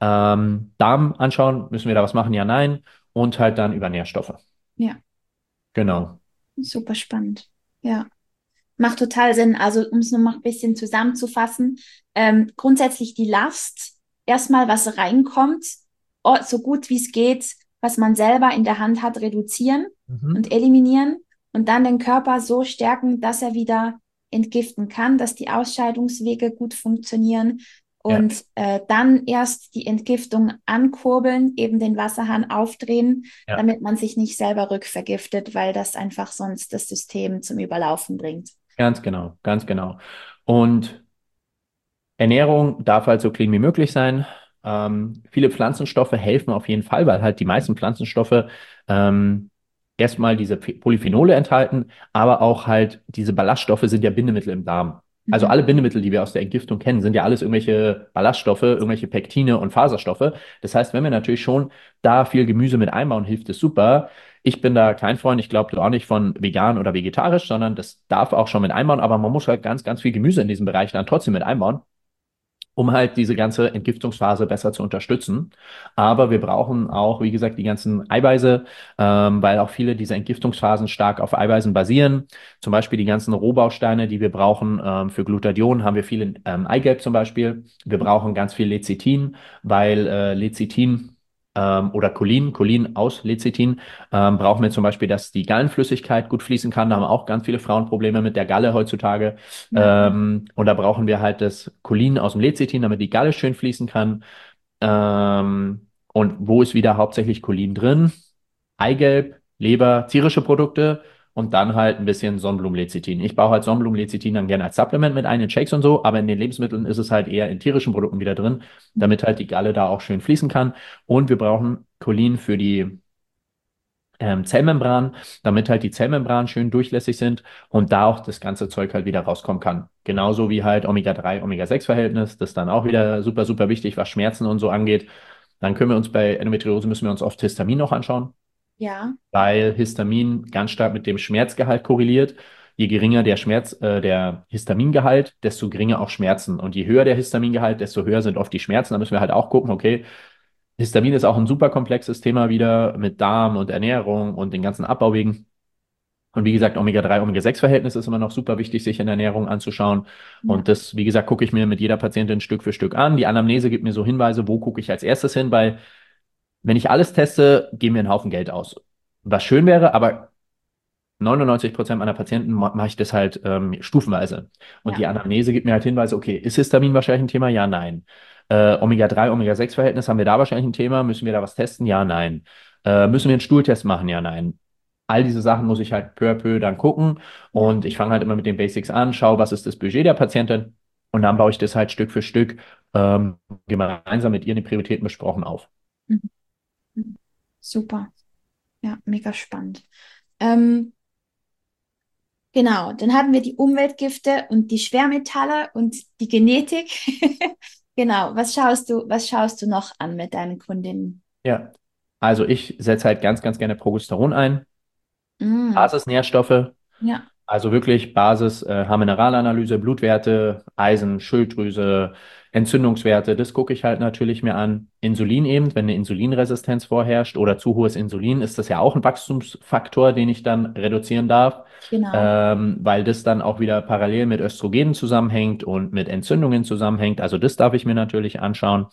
Darm anschauen, müssen wir da was machen? Ja, nein. Und halt dann über Nährstoffe. ja, Genau. super spannend. Ja. Macht total Sinn. Also, um es nochmal ein bisschen zusammenzufassen, grundsätzlich die Last, erstmal was reinkommt, so gut wie es geht, was man selber in der Hand hat, reduzieren und Mhm. eliminieren und dann den Körper so stärken, dass er wieder entgiften kann, dass die Ausscheidungswege gut funktionieren Ja, und dann erst die Entgiftung ankurbeln, eben den Wasserhahn aufdrehen, ja, damit man sich nicht selber rückvergiftet, weil das einfach sonst das System zum Überlaufen bringt. ganz genau, ganz genau. Und Ernährung darf halt so clean wie möglich sein. Viele Pflanzenstoffe helfen auf jeden Fall, weil halt die meisten Pflanzenstoffe ähm, erstmal diese Polyphenole enthalten, aber auch halt diese Ballaststoffe sind ja Bindemittel im Darm. Also Mhm. alle Bindemittel, die wir aus der Entgiftung kennen, sind ja alles irgendwelche Ballaststoffe, irgendwelche Pektine und Faserstoffe. Das heißt, wenn wir natürlich schon da viel Gemüse mit einbauen, hilft es super. Ich bin da kein Freund, ich glaube, du auch nicht von vegan oder vegetarisch, sondern das darf auch schon mit einbauen, aber man muss halt ganz, ganz viel Gemüse in diesem Bereich dann trotzdem mit einbauen, um halt diese ganze Entgiftungsphase besser zu unterstützen. Aber wir brauchen auch, wie gesagt, die ganzen Eiweiße, weil auch viele dieser Entgiftungsphasen stark auf Eiweißen basieren. Zum Beispiel die ganzen Rohbausteine, die wir brauchen für Glutathion, haben wir viel in Eigelb zum Beispiel. Wir brauchen ganz viel Lecithin, weil Lecithin oder Cholin aus Lecithin, brauchen wir zum Beispiel, dass die Gallenflüssigkeit gut fließen kann. Da haben auch ganz viele Frauen Probleme mit der Galle heutzutage. Ja, Und da brauchen wir halt das Cholin aus dem Lecithin, damit die Galle schön fließen kann. Und wo ist wieder hauptsächlich Cholin drin? Eigelb, Leber, tierische Produkte und dann halt ein bisschen Sonnenblumenlecithin. Ich baue halt Sonnenblumenlecithin dann gerne als Supplement mit ein in Shakes und so, aber in den Lebensmitteln ist es halt eher in tierischen Produkten wieder drin, damit halt die Galle da auch schön fließen kann. Und wir brauchen Cholin für die Zellmembran, damit halt die Zellmembranen schön durchlässig sind und da auch das ganze Zeug halt wieder rauskommen kann. Genauso wie halt Omega-3, Omega-6-Verhältnis, das ist dann auch wieder super, super wichtig, was Schmerzen und so angeht. Dann können wir uns bei Endometriose müssen wir uns oft Histamin noch anschauen, ja, weil Histamin ganz stark mit dem Schmerzgehalt korreliert. Je geringer der Histamingehalt, desto geringer auch Schmerzen. Und je höher der Histamingehalt, desto höher sind oft die Schmerzen. Da müssen wir halt auch gucken, okay, Histamin ist auch ein super komplexes Thema wieder mit Darm und Ernährung und den ganzen Abbauwegen. Und wie gesagt, Omega-3, Omega-6-Verhältnis ist immer noch super wichtig, sich in der Ernährung anzuschauen. ja, Und das, wie gesagt, gucke ich mir mit jeder Patientin Stück für Stück an. Die Anamnese gibt mir so Hinweise, wo gucke ich als erstes hin, weil wenn ich alles teste, geben wir einen Haufen Geld aus. Was schön wäre, aber 99% meiner Patienten mache ich das halt stufenweise. Und ja. die Anamnese gibt mir halt Hinweise, okay, ist Histamin wahrscheinlich ein Thema? Ja, nein. Omega-3, Omega-6-Verhältnis, haben wir da wahrscheinlich ein Thema? Müssen wir da was testen? Ja, nein. Müssen wir einen Stuhltest machen? Ja, nein. All diese Sachen muss ich halt peu à peu dann gucken. Ja. Und ich fange halt immer mit den Basics an, schaue, was ist das Budget der Patientin. Und dann baue ich das halt Stück für Stück gemeinsam mit ihr die Prioritäten besprochen auf. Mhm. Mhm. Super. Ja, mega spannend. Ähm, genau, dann haben wir die Umweltgifte und die Schwermetalle und die Genetik. Genau, was schaust du noch an mit deinen Kundinnen? Ja. Also ich setze halt ganz, ganz gerne Progesteron ein, Mm, Basisnährstoffe, ja, also wirklich Basis, Haarmineralanalyse, Blutwerte, Eisen, Schilddrüse, Entzündungswerte, das gucke ich halt natürlich mir an. Insulin eben, wenn eine Insulinresistenz vorherrscht oder zu hohes Insulin, ist das ja auch ein Wachstumsfaktor, den ich dann reduzieren darf, genau. weil das dann auch wieder parallel mit Östrogenen zusammenhängt und mit Entzündungen zusammenhängt. Also das darf ich mir natürlich anschauen.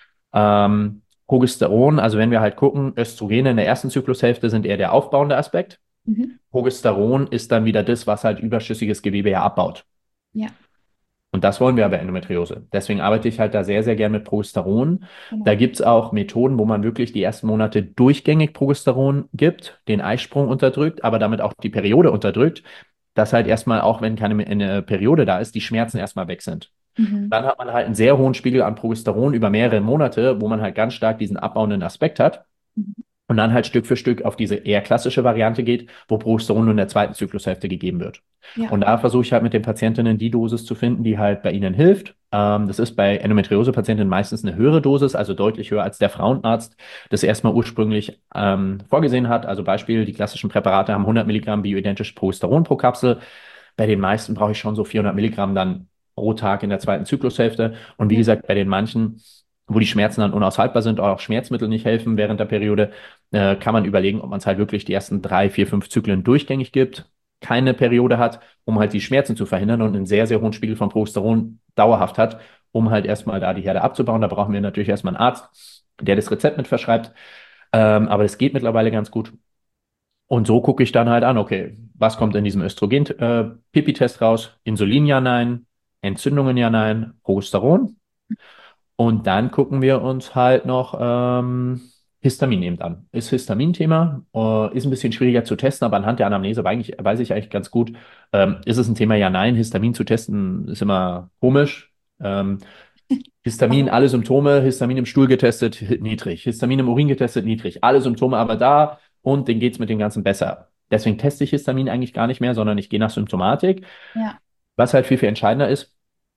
Progesteron, also wenn wir halt gucken, Östrogene in der ersten Zyklushälfte sind eher der aufbauende Aspekt. Mhm. Progesteron ist dann wieder das, was halt überschüssiges Gewebe ja abbaut. Ja, Und das wollen wir aber Endometriose. Deswegen arbeite ich halt da sehr, sehr gern mit Progesteron. Da genau. gibt es auch Methoden, wo man wirklich die ersten Monate durchgängig Progesteron gibt, den Eisprung unterdrückt, aber damit auch die Periode unterdrückt, dass halt erstmal, auch wenn eine Periode da ist, die Schmerzen erstmal weg sind. Mhm. Dann hat man halt einen sehr hohen Spiegel an Progesteron über mehrere Monate, wo man halt ganz stark diesen abbauenden Aspekt hat. Mhm. Und dann halt Stück für Stück auf diese eher klassische Variante geht, wo Progesteron nur in der zweiten Zyklushälfte gegeben wird. Ja, Und da versuche ich halt mit den Patientinnen die Dosis zu finden, die halt bei ihnen hilft. Das ist bei Endometriose-Patientinnen meistens eine höhere Dosis, also deutlich höher als der Frauenarzt das erstmal ursprünglich vorgesehen hat. Also Beispiel, die klassischen Präparate haben 100 Milligramm bioidentisches Progesteron pro Kapsel. Bei den meisten brauche ich schon so 400 Milligramm dann pro Tag in der zweiten Zyklushälfte. Und wie ja, gesagt, bei den manchen, wo die Schmerzen dann unaushaltbar sind, auch Schmerzmittel nicht helfen während der Periode, kann man überlegen, ob man es halt wirklich die ersten 3, 4, 5 Zyklen durchgängig gibt, keine Periode hat, um halt die Schmerzen zu verhindern und einen sehr, sehr hohen Spiegel von Progesteron dauerhaft hat, um halt erstmal da die Herde abzubauen. Da brauchen wir natürlich erstmal einen Arzt, der das Rezept mit verschreibt. Aber das geht mittlerweile ganz gut. Und so gucke ich dann halt an, okay, was kommt in diesem Östrogen-Pipi-Test raus? Insulin ja, nein. Entzündungen ja, nein. Progesteron. Und dann gucken wir uns halt noch Histamin eben an. Ist Histamin-Thema, ist ein bisschen schwieriger zu testen, aber anhand der Anamnese weiß ich eigentlich ganz gut, ist es ein Thema, ja, nein. Histamin zu testen ist immer komisch. Histamin, aber alle Symptome, Histamin im Stuhl getestet, niedrig. Histamin im Urin getestet, niedrig. Alle Symptome aber da und denen geht es mit dem Ganzen besser. Deswegen teste ich Histamin eigentlich gar nicht mehr, sondern ich gehe nach Symptomatik. ja, Was halt viel, viel entscheidender ist,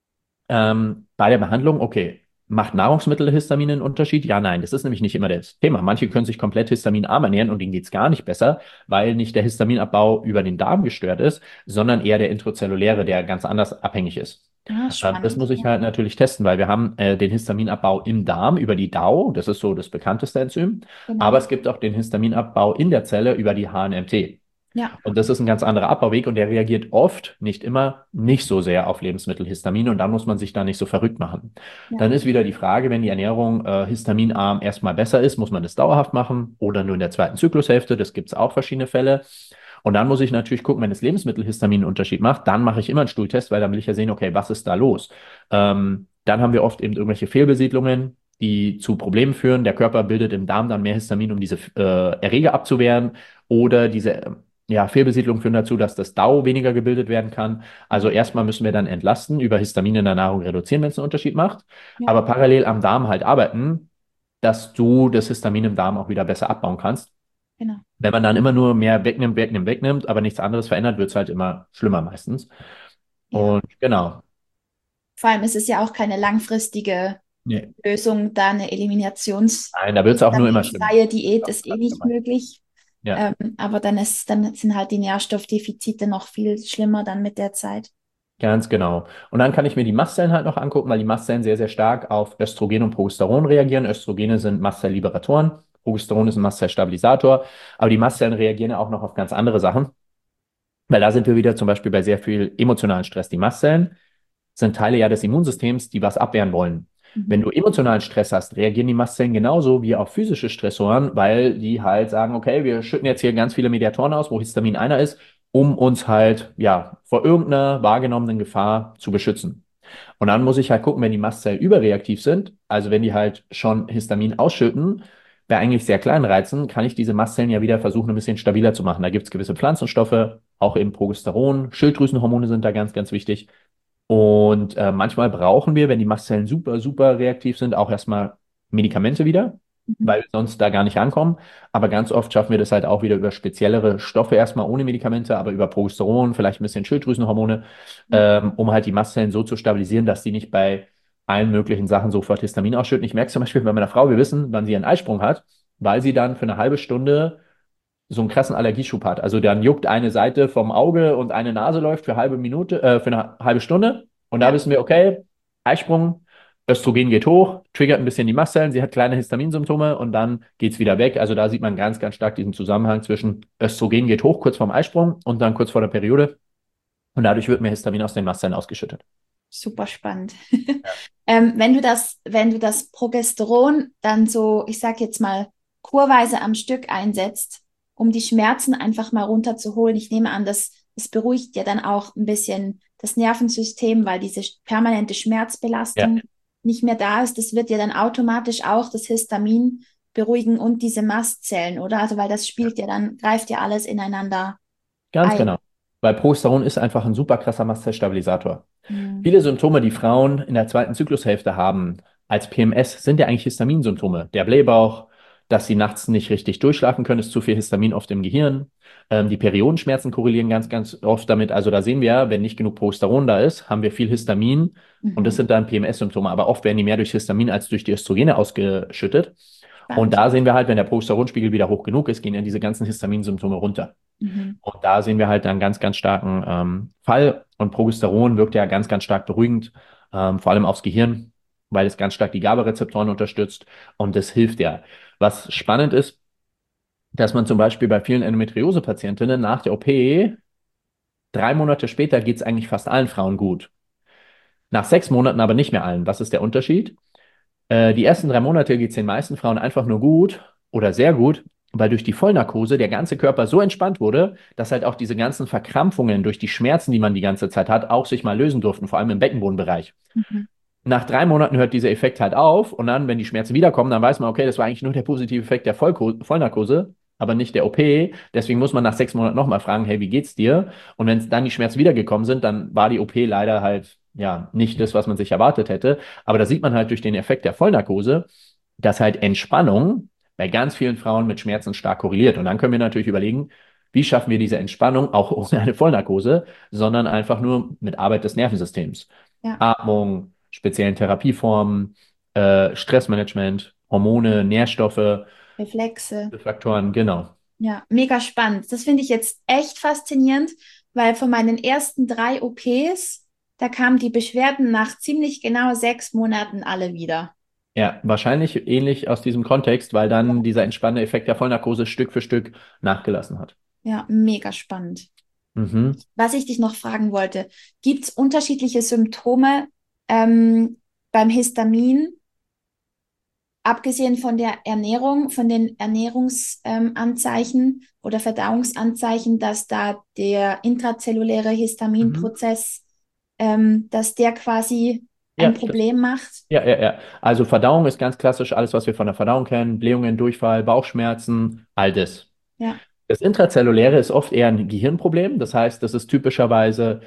bei der Behandlung, okay, macht Nahrungsmittel Histamin einen Unterschied? Ja, nein, das ist nämlich nicht immer das Thema. Manche können sich komplett histaminarm ernähren und denen geht es gar nicht besser, weil nicht der Histaminabbau über den Darm gestört ist, sondern eher der intrazelluläre, der ganz anders abhängig ist. Das spannend. muss ich Ja, halt natürlich testen, weil wir haben den Histaminabbau im Darm über die DAO, das ist so das bekannteste Enzym, aber genau. es gibt auch den Histaminabbau in der Zelle über die HNMT. Ja, Und das ist ein ganz anderer Abbauweg und der reagiert oft, nicht immer, nicht so sehr auf Lebensmittelhistamin und dann muss man sich da nicht so verrückt machen. ja, Dann ist wieder die Frage, wenn die Ernährung histaminarm erstmal besser ist, muss man das dauerhaft machen oder nur in der zweiten Zyklushälfte. Das gibt es auch verschiedene Fälle. Und dann muss ich natürlich gucken, wenn das Lebensmittelhistamin einen Unterschied macht, dann mache ich immer einen Stuhltest, weil dann will ich ja sehen, okay, was ist da los? Dann haben wir oft eben irgendwelche Fehlbesiedlungen, die zu Problemen führen. Der Körper bildet im Darm dann mehr Histamin, um diese Erreger abzuwehren. Oder diese Fehlbesiedlungen führen dazu, dass das DAO weniger gebildet werden kann. Also erstmal müssen wir dann entlasten, über Histamin in der Nahrung reduzieren, wenn es einen Unterschied macht. ja, Aber parallel am Darm halt arbeiten, dass du das Histamin im Darm auch wieder besser abbauen kannst. genau. Wenn man dann immer nur mehr wegnimmt, aber nichts anderes verändert, wird es halt immer schlimmer meistens. Ja. Und genau. Vor allem ist es ja auch keine langfristige Nee. Lösung, da eine Nein, da wird es auch nur immer schlimmer. histaminfreie Diät Das ist ist eh ganz nicht gemein. möglich. Ja, Aber dann sind halt die Nährstoffdefizite noch viel schlimmer dann mit der Zeit. ganz genau. Und dann kann ich mir die Mastzellen halt noch angucken, weil die Mastzellen sehr, sehr stark auf Östrogen und Progesteron reagieren. Östrogene sind Mastzellliberatoren, Progesteron ist ein Mastzellstabilisator, aber die Mastzellen reagieren ja auch noch auf ganz andere Sachen, weil da sind wir wieder zum Beispiel bei sehr viel emotionalen Stress. Die Mastzellen sind Teile ja des Immunsystems, die was abwehren wollen. Wenn Mhm. du emotionalen Stress hast, reagieren die Mastzellen genauso wie auf physische Stressoren, weil die halt sagen, okay, wir schütten jetzt hier ganz viele Mediatoren aus, wo Histamin einer ist, um uns halt ja vor irgendeiner wahrgenommenen Gefahr zu beschützen. Und dann muss ich halt gucken, wenn die Mastzellen überreaktiv sind, also wenn die halt schon Histamin ausschütten, bei eigentlich sehr kleinen Reizen, kann ich diese Mastzellen ja wieder versuchen, ein bisschen stabiler zu machen. Da gibt es gewisse Pflanzenstoffe, auch eben Progesteron, Schilddrüsenhormone sind da ganz, ganz wichtig. Und manchmal brauchen wir, wenn die Mastzellen super, super reaktiv sind, auch erstmal Medikamente wieder. Mhm. weil wir sonst da gar nicht rankommen. Aber ganz oft schaffen wir das halt auch wieder über speziellere Stoffe, erstmal ohne Medikamente, aber über Progesteron, vielleicht ein bisschen Schilddrüsenhormone, Ja. um halt die Mastzellen so zu stabilisieren, dass die nicht bei allen möglichen Sachen sofort Histamin ausschütten. Ich merke zum Beispiel bei meiner Frau, wir wissen, wann sie einen Eisprung hat, weil sie dann für eine halbe Stunde so einen krassen Allergieschub hat. Also dann juckt eine Seite vom Auge und eine Nase läuft für halbe Minute, für eine halbe Stunde. Und da Ja. wissen wir, okay, Eisprung, Östrogen geht hoch, triggert ein bisschen die Mastzellen, sie hat kleine Histaminsymptome und dann geht es wieder weg. Also da sieht man ganz, ganz stark diesen Zusammenhang zwischen Östrogen geht hoch kurz vorm Eisprung und dann kurz vor der Periode. Und dadurch wird mehr Histamin aus den Mastzellen ausgeschüttet. Super spannend. Ja. Wenn du das Progesteron dann so, ich sag jetzt mal, kurweise am Stück einsetzt, um die Schmerzen einfach mal runterzuholen, ich nehme an, das beruhigt ja dann auch ein bisschen das Nervensystem, weil diese permanente Ja, Schmerzbelastung nicht mehr da ist. Das wird ja dann automatisch auch das Histamin beruhigen und diese Mastzellen, oder? Also, weil das spielt ja dann, greift ja alles ineinander ganz ein. genau. Weil Progesteron ist einfach ein super krasser Mastzellstabilisator. Mhm. Viele Symptome, die Frauen in der zweiten Zyklushälfte haben, als PMS, sind ja eigentlich Histaminsymptome. Der Blähbauch, dass sie nachts nicht richtig durchschlafen können, ist zu viel Histamin oft im Gehirn. Die Periodenschmerzen korrelieren ganz, ganz oft damit. Also da sehen wir, wenn nicht genug Progesteron da ist, haben wir viel Histamin und das Mhm. sind dann PMS-Symptome. Aber oft werden die mehr durch Histamin als durch die Östrogene ausgeschüttet. Und Spannend. da sehen wir halt, wenn der Progesteronspiegel wieder hoch genug ist, gehen ja diese ganzen Histaminsymptome runter. Mhm. Und da sehen wir halt einen ganz, ganz starken Fall. Und Progesteron wirkt ja ganz, ganz stark beruhigend, vor allem aufs Gehirn, weil es ganz stark die GABA-Rezeptoren unterstützt. Und das hilft ja. Was spannend ist, dass man zum Beispiel bei vielen Endometriose-Patientinnen nach der OP, 3 Monate später, geht es eigentlich fast allen Frauen gut. Nach 6 Monaten aber nicht mehr allen. Was ist der Unterschied? Die ersten 3 Monate geht es den meisten Frauen einfach nur gut oder sehr gut, weil durch die Vollnarkose der ganze Körper so entspannt wurde, dass halt auch diese ganzen Verkrampfungen durch die Schmerzen, die man die ganze Zeit hat, auch sich mal lösen durften, vor allem im Beckenbodenbereich. Mhm. Nach 3 Monaten hört dieser Effekt halt auf und dann, wenn die Schmerzen wiederkommen, dann weiß man, okay, das war eigentlich nur der positive Effekt der Vollnarkose, aber nicht der OP. Deswegen muss man nach 6 Monaten nochmal fragen, hey, wie geht's dir? Und wenn dann die Schmerzen wiedergekommen sind, dann war die OP leider halt ja nicht das, was man sich erwartet hätte. Aber da sieht man halt durch den Effekt der Vollnarkose, dass halt Entspannung bei ganz vielen Frauen mit Schmerzen stark korreliert. Und dann können wir natürlich überlegen, wie schaffen wir diese Entspannung auch ohne eine Vollnarkose, sondern einfach nur mit Arbeit des Nervensystems. Ja, Atmung, speziellen Therapieformen, Stressmanagement, Hormone, Nährstoffe, Reflexe. Faktoren, genau. Ja, mega spannend. Das finde ich jetzt echt faszinierend, weil von meinen ersten 3 OPs, da kamen die Beschwerden nach ziemlich genau 6 Monaten alle wieder. Ja, wahrscheinlich ähnlich aus diesem Kontext, weil dann dieser entspannende Effekt der Vollnarkose Stück für Stück nachgelassen hat. Ja, mega spannend. Mhm. Was ich dich noch fragen wollte, gibt es unterschiedliche Symptome beim Histamin, abgesehen von der Ernährung, von den Ernährungsanzeichen oder Verdauungsanzeichen, dass da der intrazelluläre Mhm. Histaminprozess, dass der quasi ein Ja, das, Problem macht? ja, ja, ja. Also Verdauung ist ganz klassisch, alles, was wir von der Verdauung kennen, Blähungen, Durchfall, Bauchschmerzen, all das. Ja. Das Intrazelluläre ist oft eher ein Gehirnproblem. Das heißt, das ist typischerweise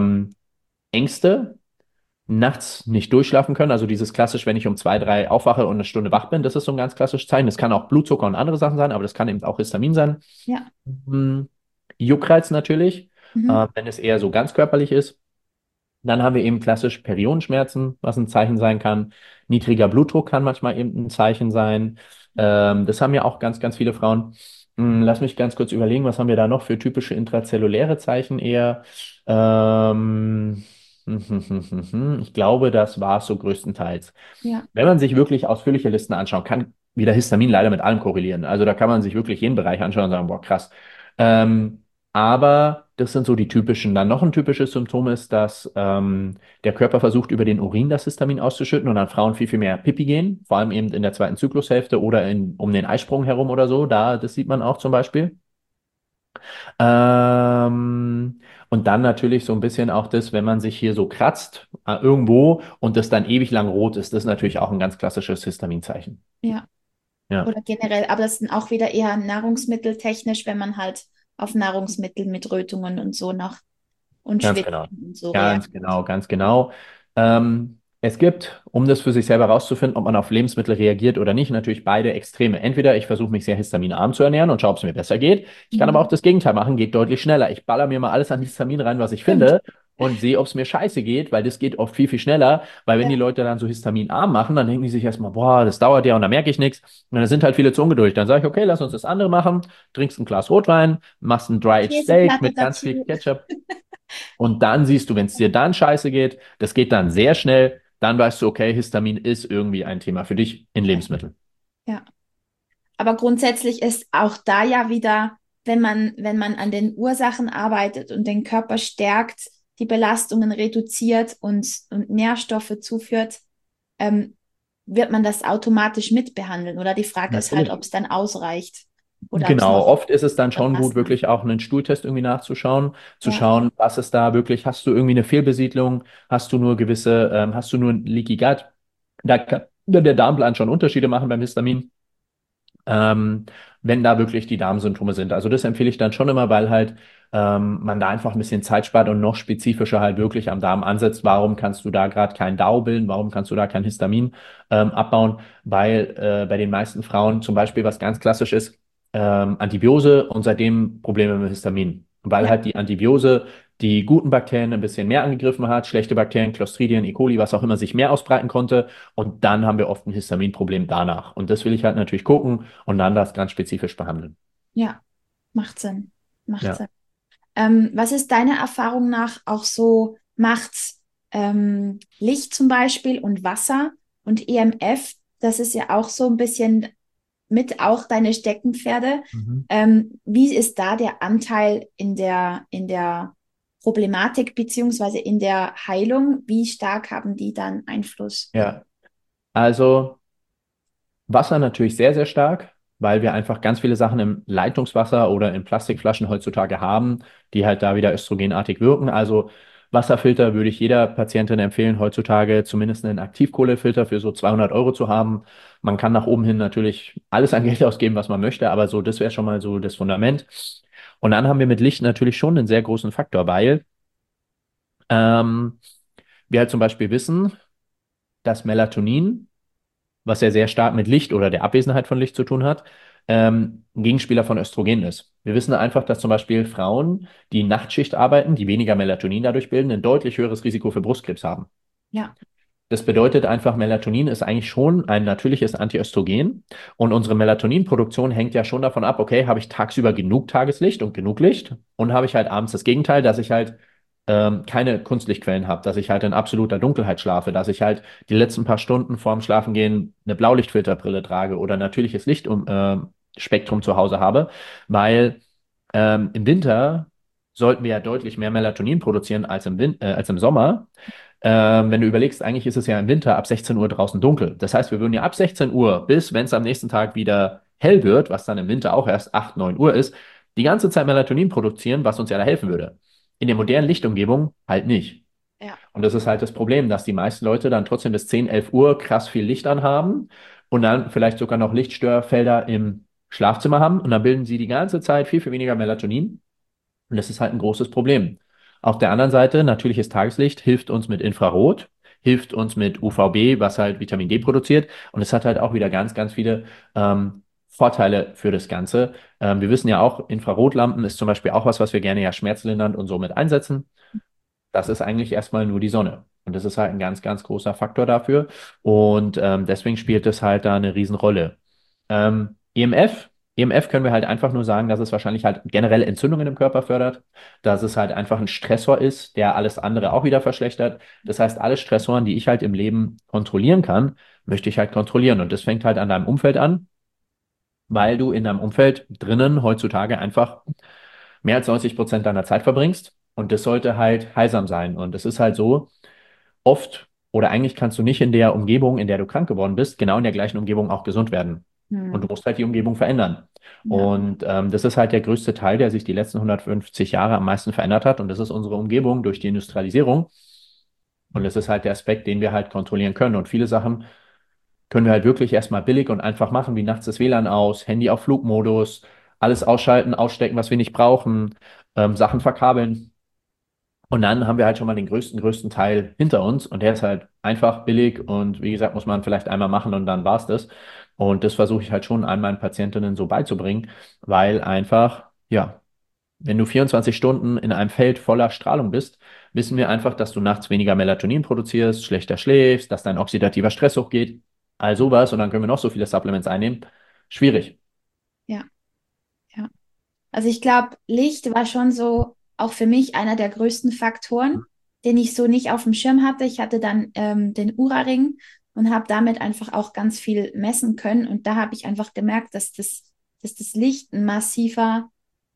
Ängste, nachts nicht durchschlafen können. Also dieses klassisch, wenn ich um 2, 3 aufwache und eine Stunde wach bin, das ist so ein ganz klassisches Zeichen. Das kann auch Blutzucker und andere Sachen sein, aber das kann eben auch Histamin sein. Ja. Hm, Juckreiz natürlich, Mhm. wenn es eher so ganz körperlich ist. Dann haben wir eben klassisch Periodenschmerzen, was ein Zeichen sein kann. Niedriger Blutdruck kann manchmal eben ein Zeichen sein. Das haben ja auch ganz, ganz viele Frauen. Lass mich ganz kurz überlegen, was haben wir da noch für typische intrazelluläre Zeichen eher? Ähm, ich glaube, das war es so größtenteils. Ja. Wenn man sich wirklich ausführliche Listen anschaut, kann wieder Histamin leider mit allem korrelieren. Also da kann man sich wirklich jeden Bereich anschauen und sagen, boah, krass. Ähm, aber das sind so die typischen. Dann noch ein typisches Symptom ist, dass der Körper versucht, über den Urin das Histamin auszuschütten und dann Frauen viel, viel mehr Pipi gehen, vor allem eben in der zweiten Zyklushälfte oder um den Eisprung herum oder so. Das sieht man auch zum Beispiel. Und dann natürlich so ein bisschen auch das, wenn man sich hier so kratzt irgendwo und das dann ewig lang rot ist, das ist natürlich auch ein ganz klassisches Histaminzeichen. Ja. Ja, Oder generell, aber das sind auch wieder eher nahrungsmitteltechnisch, wenn man halt auf Nahrungsmittel mit Rötungen und so noch und ganz genau. Schwitzen und so Ganz reagiert. genau, ganz genau. Es gibt, um das für sich selber rauszufinden, ob man auf Lebensmittel reagiert oder nicht, natürlich beide Extreme. Entweder ich versuche mich sehr histaminarm zu ernähren und schaue, ob es mir besser geht. Ich kann aber auch Mhm. das Gegenteil machen, geht deutlich schneller. Ich baller mir mal alles an Histamin rein, was ich Stimmt. finde und sehe, ob es mir scheiße geht, weil das geht oft viel, viel schneller. Weil wenn Ja, die Leute dann so histaminarm machen, dann denken die sich erstmal, boah, das dauert ja und da merke ich nichts. Und dann sind halt viele zu ungeduldig. Dann sage ich, okay, lass uns das andere machen. Trinkst ein Glas Rotwein, machst ein Dry-Aged Steak Käseplatte mit ganz viel dazu. Ketchup. Und dann siehst du, wenn es dir dann scheiße geht, das geht dann sehr schnell, dann weißt du, okay, Histamin ist irgendwie ein Thema für dich in Ja. Lebensmitteln. Ja. Aber grundsätzlich ist auch da ja wieder, wenn man an den Ursachen arbeitet und den Körper stärkt, die Belastungen reduziert und Nährstoffe zuführt, ähm, wird man das automatisch mitbehandeln. Oder die Frage ist halt, ob Natürlich. es dann ausreicht oder ob es Genau, noch oft ist es dann schon gut, was macht. wirklich auch einen Stuhltest irgendwie nachzuschauen, zu Ja, schauen, was ist da wirklich, hast du irgendwie eine Fehlbesiedlung, hast du nur ein Leaky Gut? Da kann der Darmplan schon Unterschiede machen beim Histamin. ähm, wenn da wirklich die Darmsymptome sind. Also das empfehle ich dann schon immer, weil halt man da einfach ein bisschen Zeit spart und noch spezifischer halt wirklich am Darm ansetzt. Warum kannst du da gerade kein DAO bilden? Warum kannst du da kein Histamin abbauen? Weil bei den meisten Frauen zum Beispiel, was ganz klassisch ist, Antibiose und seitdem Probleme mit Histamin. Weil ja, halt die Antibiose die guten Bakterien ein bisschen mehr angegriffen hat, schlechte Bakterien, Clostridien, E. coli, was auch immer, sich mehr ausbreiten konnte. Und dann haben wir oft ein Histaminproblem danach. Und das will ich halt natürlich gucken und dann das ganz spezifisch behandeln. ja, macht Sinn. Macht Ja. Sinn. Was ist deiner Erfahrung nach auch so, macht Licht zum Beispiel und Wasser und EMF, das ist ja auch so ein bisschen mit auch deine Steckenpferde. Mhm. Wie ist da der Anteil in der Problematik beziehungsweise in der Heilung? Wie stark haben die dann Einfluss? Ja, also Wasser natürlich sehr, sehr stark, weil wir einfach ganz viele Sachen im Leitungswasser oder in Plastikflaschen heutzutage haben, die halt da wieder östrogenartig wirken. Also Wasserfilter würde ich jeder Patientin empfehlen, heutzutage zumindest einen Aktivkohlefilter für so 200 € zu haben. Man kann nach oben hin natürlich alles an Geld ausgeben, was man möchte, aber so, das wäre schon mal so das Fundament. Und dann haben wir mit Licht natürlich schon einen sehr großen Faktor, weil ähm, wir halt zum Beispiel wissen, dass Melatonin, was ja sehr stark mit Licht oder der Abwesenheit von Licht zu tun hat, ein Gegenspieler von Östrogen ist. Wir wissen einfach, dass zum Beispiel Frauen, die Nachtschicht arbeiten, die weniger Melatonin dadurch bilden, ein deutlich höheres Risiko für Brustkrebs haben. Ja, Das bedeutet einfach, Melatonin ist eigentlich schon ein natürliches Antiöstrogen und unsere Melatoninproduktion hängt ja schon davon ab, okay, habe ich tagsüber genug Tageslicht und genug Licht und habe ich halt abends das Gegenteil, dass ich halt keine Kunstlichtquellen habe, dass ich halt in absoluter Dunkelheit schlafe, dass ich halt die letzten paar Stunden vorm Schlafengehen eine Blaulichtfilterbrille trage oder natürliches Lichtspektrum zu Hause habe, weil im Winter sollten wir ja deutlich mehr Melatonin produzieren als im Sommer. Wenn du überlegst, eigentlich ist es ja im Winter ab 16 Uhr draußen dunkel. Das heißt, wir würden ja ab 16 Uhr bis, wenn es am nächsten Tag wieder hell wird, was dann im Winter auch erst 8, 9 Uhr ist, die ganze Zeit Melatonin produzieren, was uns ja da helfen würde. In der modernen Lichtumgebung halt nicht. ja, Und das ist halt das Problem, dass die meisten Leute dann trotzdem bis 10, 11 Uhr krass viel Licht anhaben und dann vielleicht sogar noch Lichtstörfelder im Schlafzimmer haben und dann bilden sie die ganze Zeit viel, viel weniger Melatonin. Und das ist halt ein großes Problem. Auf der anderen Seite, natürliches Tageslicht hilft uns mit Infrarot, hilft uns mit UVB, was halt Vitamin D produziert. Und es hat halt auch wieder ganz, ganz viele Vorteile für das Ganze. Wir wissen ja auch, Infrarotlampen ist zum Beispiel auch was, was wir gerne ja schmerzlindernd und so mit einsetzen. Das ist eigentlich erstmal nur die Sonne. Und das ist halt ein ganz, ganz großer Faktor dafür. Und deswegen spielt es halt da eine Riesenrolle. EMF können wir halt einfach nur sagen, dass es wahrscheinlich halt generell Entzündungen im Körper fördert, dass es halt einfach ein Stressor ist, der alles andere auch wieder verschlechtert. Das heißt, alle Stressoren, die ich halt im Leben kontrollieren kann, möchte ich halt kontrollieren. Und das fängt halt an deinem Umfeld an, weil du in deinem Umfeld drinnen heutzutage einfach mehr als 90% deiner Zeit verbringst. Und das sollte halt heilsam sein. Und es ist halt so, oft oder eigentlich kannst du nicht in der Umgebung, in der du krank geworden bist, genau in der gleichen Umgebung auch gesund werden. Und du hm, musst halt die Umgebung verändern. ja, Und das ist halt der größte Teil, der sich die letzten 150 Jahre am meisten verändert hat. Und das ist unsere Umgebung durch die Industrialisierung. Und das ist halt der Aspekt, den wir halt kontrollieren können. Und viele Sachen können wir halt wirklich erstmal billig und einfach machen, wie nachts das WLAN aus, Handy auf Flugmodus, alles ausschalten, ausstecken, was wir nicht brauchen, Sachen verkabeln. Und dann haben wir halt schon mal den größten Teil hinter uns und der ist halt einfach billig und wie gesagt, muss man vielleicht einmal machen und dann war's das. Und das versuche ich halt schon an meinen Patientinnen so beizubringen, weil einfach, ja, wenn du 24 Stunden in einem Feld voller Strahlung bist, wissen wir einfach, dass du nachts weniger Melatonin produzierst, schlechter schläfst, dass dein oxidativer Stress hochgeht, all sowas und dann können wir noch so viele Supplements einnehmen. Schwierig. Ja, ja. Also ich glaube, Licht war schon so auch für mich einer der größten Faktoren, den ich so nicht auf dem Schirm hatte. Ich hatte dann den Oura-Ring und habe damit einfach auch ganz viel messen können. Und da habe ich einfach gemerkt, dass das Licht ein massiver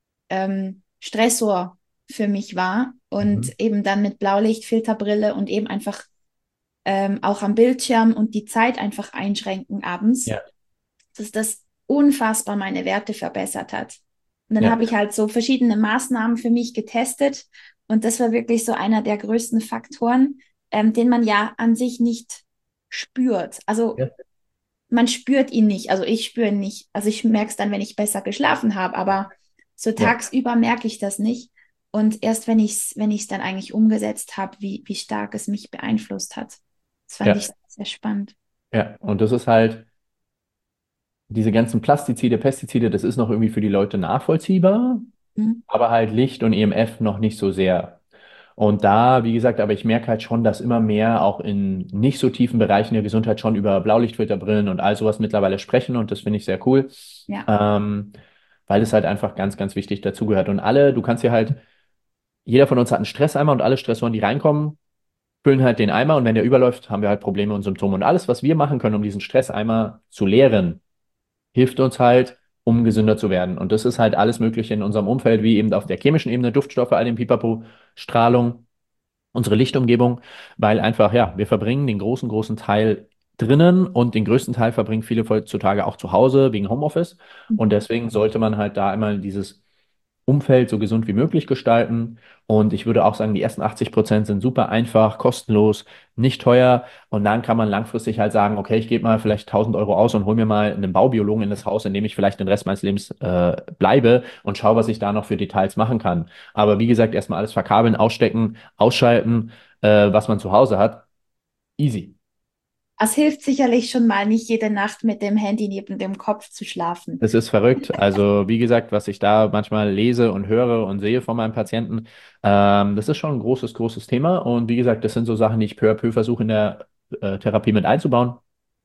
Stressor für mich war. Und Mhm. eben dann mit Blaulicht, Filterbrille und eben einfach auch am Bildschirm und die Zeit einfach einschränken abends, Ja, dass das unfassbar meine Werte verbessert hat. Und dann habe ja, ich halt so verschiedene Maßnahmen für mich getestet und das war wirklich so einer der größten Faktoren, den man ja an sich nicht spürt. Also ja, man spürt ihn nicht, also ich spüre ihn nicht. Also ich merke es dann, wenn ich besser geschlafen habe, aber so ja, tagsüber merke ich das nicht. Und erst wenn ich es dann eigentlich umgesetzt habe, wie stark es mich beeinflusst hat. Das fand ich ja, sehr spannend. ja. Und das ist halt, diese ganzen Plastizide, Pestizide, das ist noch irgendwie für die Leute nachvollziehbar, Mhm. aber halt Licht und EMF noch nicht so sehr. Und da, wie gesagt, aber ich merke halt schon, dass immer mehr auch in nicht so tiefen Bereichen der Gesundheit schon über Blaulichtfilterbrillen und all sowas mittlerweile sprechen und das finde ich sehr cool, Ja. ähm, weil es halt einfach ganz wichtig dazugehört. Und alle, du kannst hier halt, jeder von uns hat einen Stresseimer und alle Stressoren, die reinkommen, füllen halt den Eimer und wenn der überläuft, haben wir halt Probleme und Symptome. Und alles, was wir machen können, um diesen Stresseimer zu leeren, hilft uns halt, um gesünder zu werden. Und das ist halt alles Mögliche in unserem Umfeld, wie eben auf der chemischen Ebene, Duftstoffe, all dem Pipapo, Strahlung, unsere Lichtumgebung, weil einfach, ja, wir verbringen den großen Teil drinnen und den größten Teil verbringen viele heutzutage auch zu Hause wegen Homeoffice. Und Mhm. deswegen sollte man halt da immer dieses Umfeld so gesund wie möglich gestalten. Und ich würde auch sagen, die ersten 80% sind super einfach, kostenlos, nicht teuer. Und dann kann man langfristig halt sagen, okay, ich gebe mal vielleicht 1.000 € aus und hole mir mal einen Baubiologen in das Haus, in dem ich vielleicht den Rest meines Lebens bleibe und schaue, was ich da noch für Details machen kann. Aber wie gesagt, erstmal alles verkabeln, ausstecken, ausschalten, was man zu Hause hat. Easy. Es hilft sicherlich schon mal, nicht jede Nacht mit dem Handy neben dem Kopf zu schlafen. Es ist verrückt. Also, wie gesagt, was ich da manchmal lese und höre und sehe von meinen Patienten, das ist schon ein großes Thema. Und wie gesagt, das sind so Sachen, die ich peu à peu versuche in der Therapie mit einzubauen.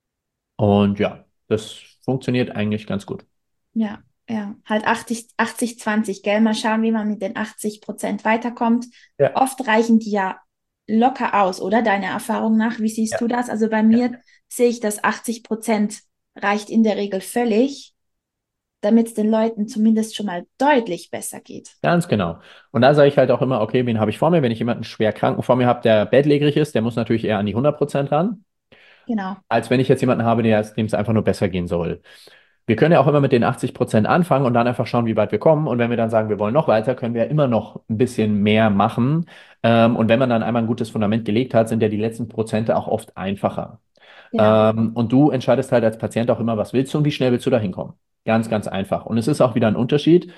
Und ja, das funktioniert eigentlich ganz gut. Ja, ja. Halt 80-20, gell? Mal schauen, wie man mit den 80% weiterkommt. Ja, Oft reichen die ja locker aus, oder? Deiner Erfahrung nach, wie siehst du ja, das? Also bei ja. mir sehe ich, dass 80% reicht in der Regel völlig, damit es den Leuten zumindest schon mal deutlich besser geht. Ganz genau. Und da sage ich halt auch immer, okay, wen habe ich vor mir? Wenn ich jemanden schwer Kranken vor mir habe, der bettlägerig ist, der muss natürlich eher an die 100% ran, Genau. als wenn ich jetzt jemanden habe, dem es einfach nur besser gehen soll. Wir können ja auch immer mit den 80% anfangen und dann einfach schauen, wie weit wir kommen. Und wenn wir dann sagen, wir wollen noch weiter, können wir ja immer noch ein bisschen mehr machen. Und wenn man dann einmal ein gutes Fundament gelegt hat, sind ja die letzten Prozente auch oft einfacher. Genau. Und du entscheidest halt als Patient auch immer, was willst du und wie schnell willst du da hinkommen. Ganz einfach. Und es ist auch wieder ein Unterschied,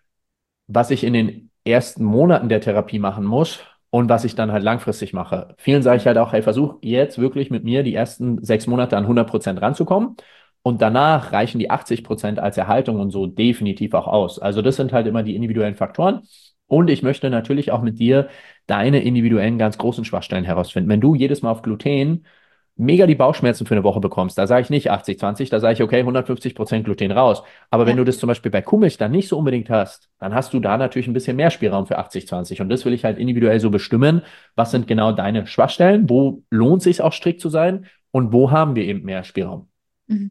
was ich in den ersten Monaten der Therapie machen muss und was ich dann halt langfristig mache. Vielen sage ich halt auch, hey, versuch jetzt wirklich mit mir die ersten 6 Monate an 100% ranzukommen. Und danach reichen die 80% als Erhaltung und so definitiv auch aus. Also das sind halt immer die individuellen Faktoren. Und ich möchte natürlich auch mit dir deine individuellen ganz großen Schwachstellen herausfinden. Wenn du jedes Mal auf Gluten mega die Bauchschmerzen für eine Woche bekommst, da sage ich nicht 80-20, da sage ich, okay, 150% Gluten raus. Aber wenn Ja. du das zum Beispiel bei Kuhmilch dann nicht so unbedingt hast, dann hast du da natürlich ein bisschen mehr Spielraum für 80-20. Und das will ich halt individuell so bestimmen. Was sind genau deine Schwachstellen? Wo lohnt es sich auch strikt zu sein? Und wo haben wir eben mehr Spielraum? Mhm.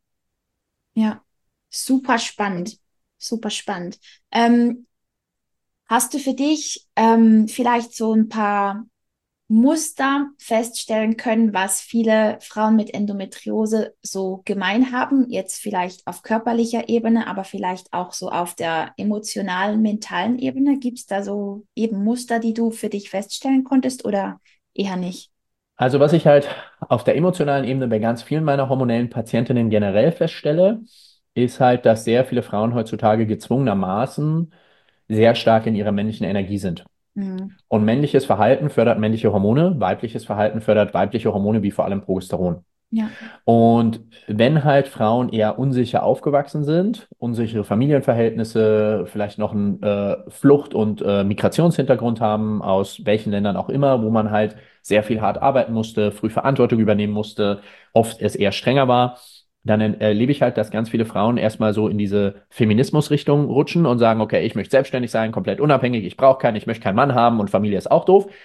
Ja. Super spannend. Super spannend. Ähm, Hast du für dich vielleicht so ein paar Muster feststellen können, was viele Frauen mit Endometriose so gemein haben? Jetzt vielleicht auf körperlicher Ebene, aber vielleicht auch so auf der emotionalen, mentalen Ebene. Gibt es da so eben Muster, die du für dich feststellen konntest oder eher nicht? Also was ich halt auf der emotionalen Ebene bei ganz vielen meiner hormonellen Patientinnen generell feststelle, ist halt, dass sehr viele Frauen heutzutage gezwungenermaßen sehr stark in ihrer männlichen Energie sind. Mhm. Und männliches Verhalten fördert männliche Hormone, weibliches Verhalten fördert weibliche Hormone, wie vor allem Progesteron. Ja, Und wenn halt Frauen eher unsicher aufgewachsen sind, unsichere Familienverhältnisse, vielleicht noch einen Flucht- und Migrationshintergrund haben, aus welchen Ländern auch immer, wo man halt sehr viel hart arbeiten musste, früh Verantwortung übernehmen musste, oft es eher strenger war, dann erlebe ich halt, dass ganz viele Frauen erstmal so in diese Feminismus-Richtung rutschen und sagen, okay, ich möchte selbstständig sein, komplett unabhängig, ich brauche keinen, ich möchte keinen Mann haben und Familie ist auch doof.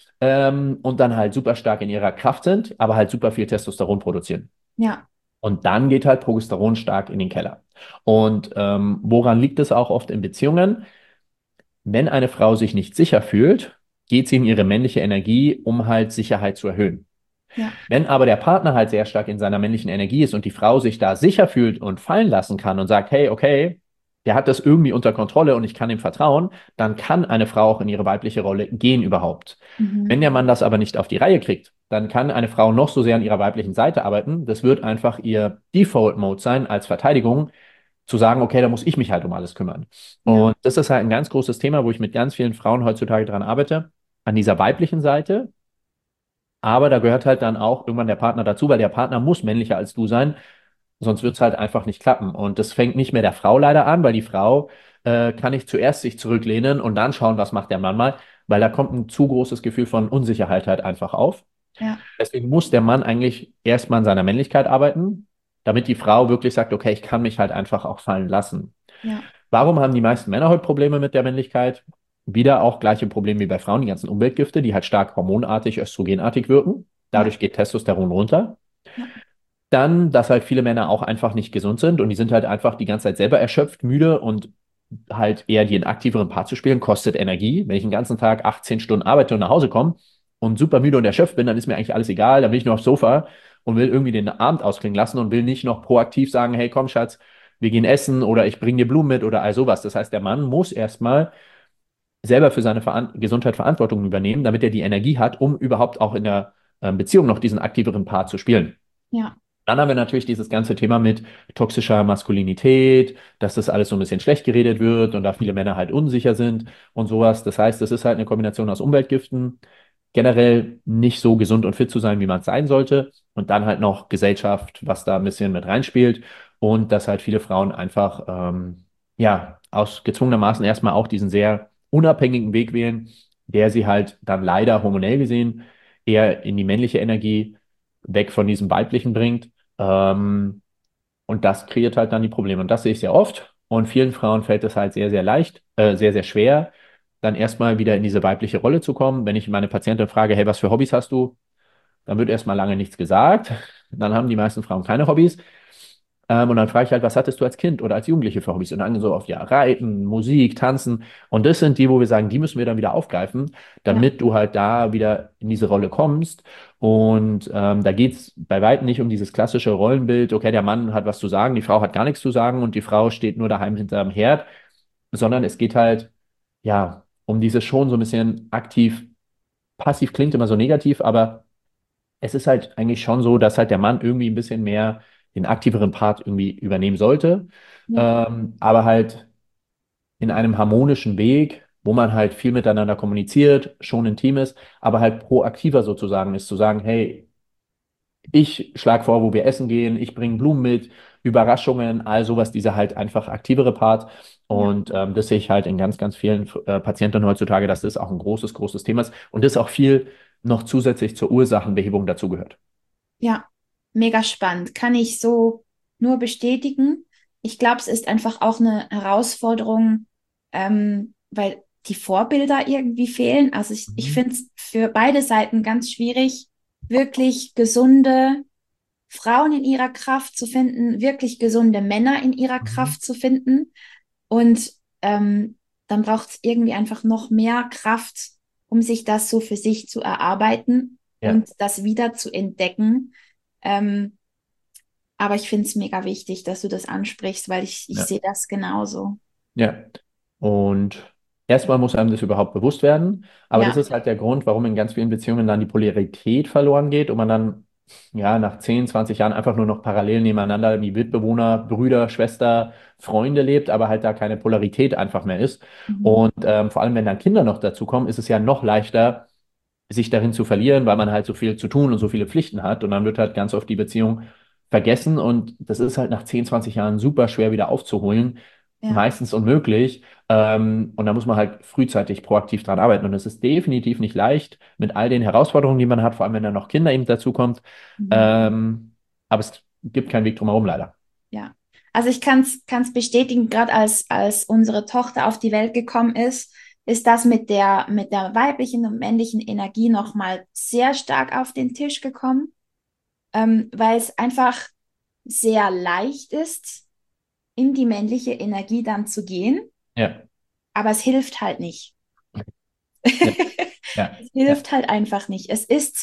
Und dann halt super stark in ihrer Kraft sind, aber halt super viel Testosteron produzieren. ja, Und dann geht halt Progesteron stark in den Keller. Und woran liegt es auch oft in Beziehungen? Wenn eine Frau sich nicht sicher fühlt, geht sie in ihre männliche Energie, um halt Sicherheit zu erhöhen. ja, Wenn aber der Partner halt sehr stark in seiner männlichen Energie ist und die Frau sich da sicher fühlt und fallen lassen kann und sagt, hey, okay, der hat das irgendwie unter Kontrolle und ich kann ihm vertrauen, dann kann eine Frau auch in ihre weibliche Rolle gehen überhaupt. Wenn mhm. der Mann das aber nicht auf die Reihe kriegt, dann kann eine Frau noch so sehr an ihrer weiblichen Seite arbeiten. Das wird einfach ihr Default-Mode sein als Verteidigung, zu sagen, okay, da muss ich mich halt um alles kümmern. Ja, Und das ist halt ein ganz großes Thema, wo ich mit ganz vielen Frauen heutzutage dran arbeite, an dieser weiblichen Seite, aber da gehört halt dann auch irgendwann der Partner dazu, weil der Partner muss männlicher als du sein, sonst wird es halt einfach nicht klappen. Und das fängt nicht mehr der Frau leider an, weil die Frau kann nicht zuerst sich zurücklehnen und dann schauen, was macht der Mann mal, weil da kommt ein zu großes Gefühl von Unsicherheit halt einfach auf. ja, Deswegen muss der Mann eigentlich erstmal an seiner Männlichkeit arbeiten, damit die Frau wirklich sagt, okay, ich kann mich halt einfach auch fallen lassen. ja, Warum haben die meisten Männer heute Probleme mit der Männlichkeit? Wieder auch gleiche Probleme wie bei Frauen, die ganzen Umweltgifte, die halt stark hormonartig, östrogenartig wirken. ja, Dadurch geht Testosteron runter. ja, Dann, dass halt viele Männer auch einfach nicht gesund sind und die sind halt einfach die ganze Zeit selber erschöpft, müde und halt eher den aktiveren Part zu spielen, kostet Energie. Wenn ich den ganzen Tag 18 Stunden arbeite und nach Hause komme und super müde und erschöpft bin, dann ist mir eigentlich alles egal. Dann bin ich nur aufs Sofa und will irgendwie den Abend ausklingen lassen und will nicht noch proaktiv sagen, hey, komm, Schatz, wir gehen essen oder ich bringe dir Blumen mit oder all sowas. Das heißt, der Mann muss erstmal selber für seine Gesundheit Verantwortung übernehmen, damit er die Energie hat, um überhaupt auch in der Beziehung noch diesen aktiveren Part zu spielen. ja, Dann haben wir natürlich dieses ganze Thema mit toxischer Maskulinität, dass das alles so ein bisschen schlecht geredet wird und da viele Männer halt unsicher sind und sowas. Das heißt, das ist halt eine Kombination aus Umweltgiften, generell nicht so gesund und fit zu sein, wie man es sein sollte. Und dann halt noch Gesellschaft, was da ein bisschen mit reinspielt. Und dass halt viele Frauen einfach, ja, aus gezwungenermaßen erstmal auch diesen sehr unabhängigen Weg wählen, der sie halt dann leider hormonell gesehen eher in die männliche Energie weg von diesem weiblichen bringt. Und das kreiert halt dann die Probleme. Und das sehe ich sehr oft. Und vielen Frauen fällt es halt sehr, sehr leicht, sehr, sehr schwer, dann erstmal wieder in diese weibliche Rolle zu kommen. Wenn ich meine Patientin frage, hey, was für Hobbys hast du? Dann wird erstmal lange nichts gesagt. Dann haben die meisten Frauen keine Hobbys. Und dann frage ich halt, was hattest du als Kind oder als Jugendliche für Hobbys? Und dann so oft, ja, Reiten, Musik, Tanzen. Und das sind die, wo wir sagen, die müssen wir dann wieder aufgreifen, ja, damit du halt da wieder in diese Rolle kommst. Und da geht es bei weitem nicht um dieses klassische Rollenbild, okay, der Mann hat was zu sagen, die Frau hat gar nichts zu sagen und die Frau steht nur daheim hinterm Herd, sondern es geht halt, ja, um dieses schon so ein bisschen aktiv, passiv klingt immer so negativ, aber es ist halt eigentlich schon so, dass halt der Mann irgendwie ein bisschen mehr den aktiveren Part irgendwie übernehmen sollte, ja, aber halt in einem harmonischen Weg, wo man halt viel miteinander kommuniziert, schon intim ist, aber halt proaktiver sozusagen ist, zu sagen, hey, ich schlage vor, wo wir essen gehen, ich bringe Blumen mit, Überraschungen, all sowas, dieser halt einfach aktivere Part. ja. Und das sehe ich halt in ganz, ganz vielen Patienten heutzutage, dass das auch ein großes, großes Thema ist und das auch viel noch zusätzlich zur Ursachenbehebung dazugehört. Ja, mega spannend. Kann ich so nur bestätigen. Ich glaube, es ist einfach auch eine Herausforderung, weil die Vorbilder irgendwie fehlen. Also ich Mhm. finde es für beide Seiten ganz schwierig, wirklich gesunde Frauen in ihrer Kraft zu finden, wirklich gesunde Männer in ihrer Mhm. Kraft zu finden. Und dann braucht es irgendwie einfach noch mehr Kraft, um sich das so für sich zu erarbeiten Ja, und das wieder zu entdecken. Ähm, aber ich finde es mega wichtig, dass du das ansprichst, weil ich ja, sehe das genauso. ja. Und erstmal muss einem das überhaupt bewusst werden. Aber das Ja, ist halt der Grund, warum in ganz vielen Beziehungen dann die Polarität verloren geht und man dann ja, nach 10, 20 Jahren einfach nur noch parallel nebeneinander wie Mitbewohner, Brüder, Schwester, Freunde lebt, aber halt da keine Polarität einfach mehr ist. Mhm. Und vor allem, wenn dann Kinder noch dazu kommen, ist es ja noch leichter, sich darin zu verlieren, weil man halt so viel zu tun und so viele Pflichten hat. Und dann wird halt ganz oft die Beziehung vergessen. Und das ist halt nach 10, 20 Jahren super schwer wieder aufzuholen, Ja, meistens unmöglich. Und da muss man halt frühzeitig proaktiv dran arbeiten. Und es ist definitiv nicht leicht mit all den Herausforderungen, die man hat, vor allem wenn dann noch Kinder eben dazukommt. mhm. Aber es gibt keinen Weg drumherum, leider. Ja. Also ich kann's bestätigen, gerade als unsere Tochter auf die Welt gekommen ist das mit der weiblichen und männlichen Energie nochmal sehr stark auf den Tisch gekommen, weil es einfach sehr leicht ist, in die männliche Energie dann zu gehen, Ja, aber es hilft halt nicht. ja, ja, Es ja, hilft halt einfach nicht.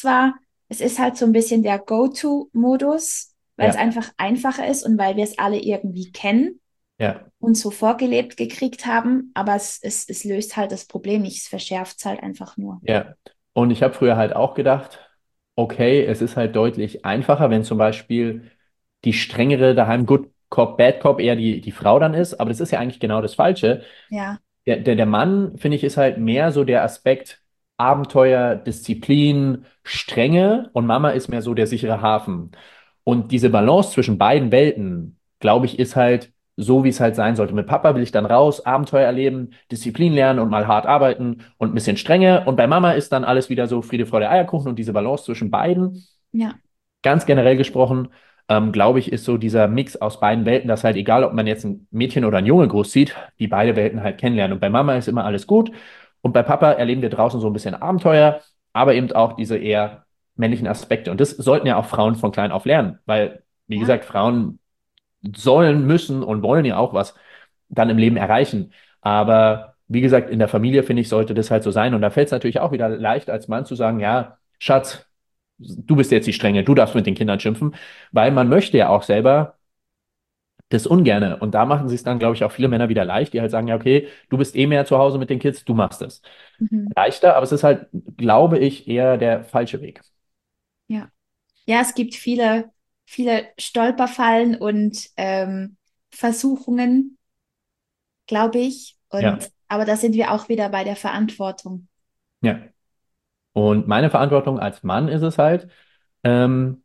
Es ist halt so ein bisschen der Go-To-Modus, weil es ja, einfach einfacher ist und weil wir es alle irgendwie kennen ja. und so vorgelebt gekriegt haben, aber es löst halt das Problem nicht, es verschärft es halt einfach nur. Ja, und ich habe früher halt auch gedacht, okay, es ist halt deutlich einfacher, wenn zum Beispiel die strengere daheim Good Cop, Bad Cop eher die Frau dann ist, aber das ist ja eigentlich genau das Falsche. Ja, Der Mann, finde ich, ist halt mehr so der Aspekt Abenteuer, Disziplin, Strenge und Mama ist mehr so der sichere Hafen. Und diese Balance zwischen beiden Welten, glaube ich, ist halt so, wie es halt sein sollte. Mit Papa will ich dann raus, Abenteuer erleben, Disziplin lernen und mal hart arbeiten und ein bisschen Strenge. Und bei Mama ist dann alles wieder so Friede, Freude, Eierkuchen und diese Balance zwischen beiden. ja, Ganz generell gesprochen, glaube ich, ist so dieser Mix aus beiden Welten, dass halt egal, ob man jetzt ein Mädchen oder ein Junge großzieht, die beide Welten halt kennenlernen. Und bei Mama ist immer alles gut und bei Papa erleben wir draußen so ein bisschen Abenteuer, aber eben auch diese eher männlichen Aspekte. Und das sollten ja auch Frauen von klein auf lernen, weil, wie ja. gesagt, Frauen sollen, müssen und wollen ja auch was dann im Leben erreichen. Aber wie gesagt, in der Familie, finde ich, sollte das halt so sein. Und da fällt es natürlich auch wieder leicht, als Mann zu sagen, ja, Schatz, du bist jetzt die Strenge, du darfst mit den Kindern schimpfen, weil man möchte ja auch selber das Ungerne. Und da machen sie es dann, glaube ich, auch viele Männer wieder leicht, die halt sagen, ja, okay, du bist eh mehr zu Hause mit den Kids, du machst es. Mhm. Leichter, aber es ist halt, glaube ich, eher der falsche Weg. Ja. Ja, es gibt viele Stolperfallen und Versuchungen, glaube ich. Ja, Aber da sind wir auch wieder bei der Verantwortung. ja. Und meine Verantwortung als Mann ist es halt, ähm,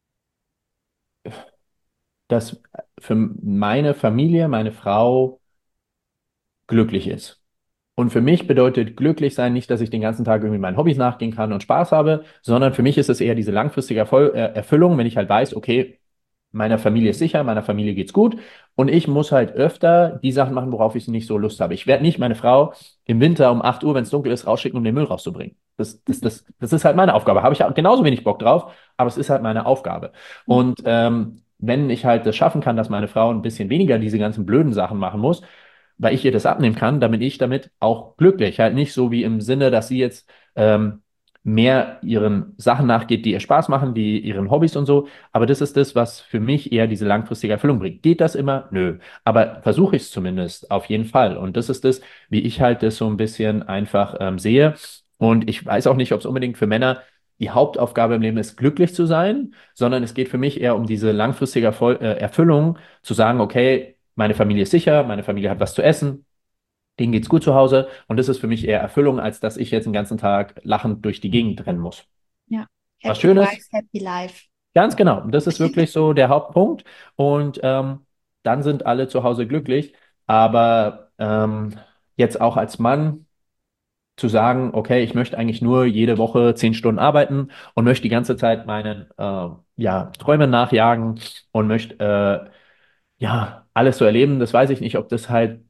dass für meine Familie, meine Frau glücklich ist. Und für mich bedeutet glücklich sein nicht, dass ich den ganzen Tag irgendwie meinen Hobbys nachgehen kann und Spaß habe, sondern für mich ist es eher diese langfristige Erfüllung, wenn ich halt weiß, okay, meiner Familie ist sicher, meiner Familie geht's gut und ich muss halt öfter die Sachen machen, worauf ich nicht so Lust habe. Ich werde nicht meine Frau im Winter um 8 Uhr, wenn es dunkel ist, rausschicken, um den Müll rauszubringen. Das ist halt meine Aufgabe. Habe ich auch genauso wenig Bock drauf, aber es ist halt meine Aufgabe. Und wenn ich halt das schaffen kann, dass meine Frau ein bisschen weniger diese ganzen blöden Sachen machen muss, weil ich ihr das abnehmen kann, dann bin ich damit auch glücklich. Halt nicht so wie im Sinne, dass sie jetzt mehr ihren Sachen nachgeht, die ihr Spaß machen, die ihren Hobbys und so. Aber das ist das, was für mich eher diese langfristige Erfüllung bringt. Geht das immer? Nö. Aber versuche ich es zumindest auf jeden Fall. Und das ist das, wie ich halt das so ein bisschen einfach sehe. Und ich weiß auch nicht, ob es unbedingt für Männer die Hauptaufgabe im Leben ist, glücklich zu sein, sondern es geht für mich eher um diese langfristige Erfüllung, zu sagen, okay, meine Familie ist sicher, meine Familie hat was zu essen, denen geht's gut zu Hause und das ist für mich eher Erfüllung, als dass ich jetzt den ganzen Tag lachend durch die Gegend rennen muss. Ja. Was Happy Schönes, Wife, Happy Life. ganz genau. Das ist wirklich so der Hauptpunkt und dann sind alle zu Hause glücklich. Aber jetzt auch als Mann zu sagen, okay, ich möchte eigentlich nur jede Woche 10 Stunden arbeiten und möchte die ganze Zeit meinen ja, Träumen nachjagen und möchte ja alles so erleben, das weiß ich nicht, ob das halt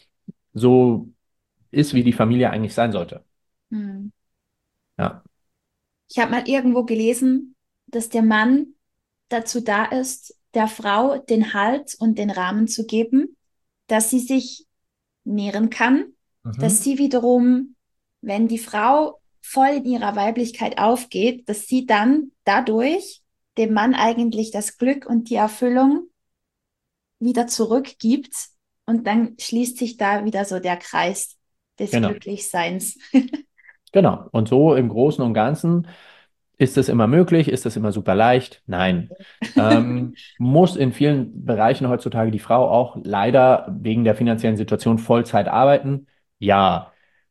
so ist, wie die Familie eigentlich sein sollte. Hm. Ja. Ich habe mal irgendwo gelesen, dass der Mann dazu da ist, der Frau den Halt und den Rahmen zu geben, dass sie sich nähren kann, dass Mhm. sie wiederum, wenn die Frau voll in ihrer Weiblichkeit aufgeht, dass sie dann dadurch dem Mann eigentlich das Glück und die Erfüllung wieder zurückgibt und dann schließt sich da wieder so der Kreis des Genau, Glücklichseins. genau. Und so im Großen und Ganzen Ist das immer möglich? Ist das immer super leicht? Nein. Muss in vielen Bereichen heutzutage die Frau auch leider wegen der finanziellen Situation Vollzeit arbeiten? Ja.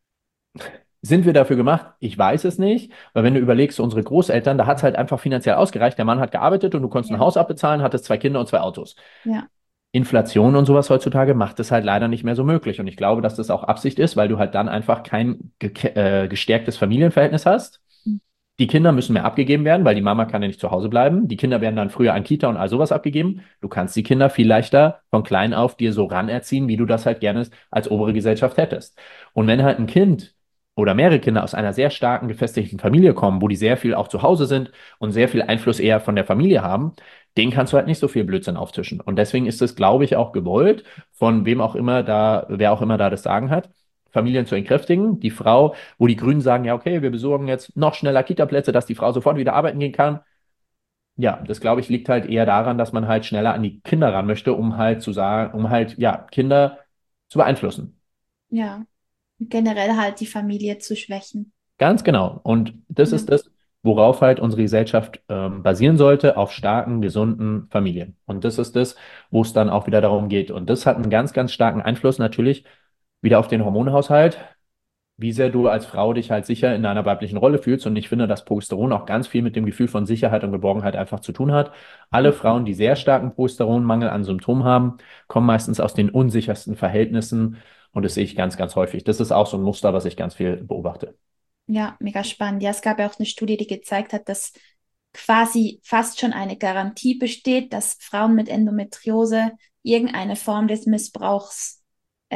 Sind wir dafür gemacht? Ich weiß es nicht, weil wenn du überlegst, unsere Großeltern, da hat es halt einfach finanziell ausgereicht. Der Mann hat gearbeitet und du konntest ein Ja, Haus abbezahlen, hattest 2 Kinder und 2 Autos. ja, Inflation und sowas heutzutage macht es halt leider nicht mehr so möglich. Und ich glaube, dass das auch Absicht ist, weil du halt dann einfach kein gestärktes Familienverhältnis hast. Die Kinder müssen mehr abgegeben werden, weil die Mama kann ja nicht zu Hause bleiben. Die Kinder werden dann früher an Kita und all sowas abgegeben. Du kannst die Kinder viel leichter von klein auf dir so ranerziehen, wie du das halt gerne als obere Gesellschaft hättest. Und wenn halt ein Kind oder mehrere Kinder aus einer sehr starken, gefestigten Familie kommen, wo die sehr viel auch zu Hause sind und sehr viel Einfluss eher von der Familie haben, denen kannst du halt nicht so viel Blödsinn auftischen. Und deswegen ist es, glaube ich, auch gewollt, von wem auch immer da, wer auch immer da das Sagen hat, Familien zu entkräftigen. Die Frau, wo die Grünen sagen, ja, okay, wir besorgen jetzt noch schneller Kita-Plätze, dass die Frau sofort wieder arbeiten gehen kann. Ja, das glaube ich liegt halt eher daran, dass man halt schneller an die Kinder ran möchte, um halt zu sagen, um halt, ja, Kinder zu beeinflussen. ja. Generell halt die Familie zu schwächen. Ganz genau. Und das Ja, ist das, worauf halt unsere Gesellschaft basieren sollte, auf starken, gesunden Familien. Und das ist das, wo es dann auch wieder darum geht. Und das hat einen ganz, ganz starken Einfluss natürlich wieder auf den Hormonhaushalt, wie sehr du als Frau dich halt sicher in deiner weiblichen Rolle fühlst. Und ich finde, dass Progesteron auch ganz viel mit dem Gefühl von Sicherheit und Geborgenheit einfach zu tun hat. Alle Frauen, die sehr starken Progesteronmangel an Symptomen haben, kommen meistens aus den unsichersten Verhältnissen. Und das sehe ich ganz, ganz häufig. Das ist auch so ein Muster, was ich ganz viel beobachte. ja, mega spannend. Ja, es gab ja auch eine Studie, die gezeigt hat, dass quasi fast schon eine Garantie besteht, dass Frauen mit Endometriose irgendeine Form des Missbrauchs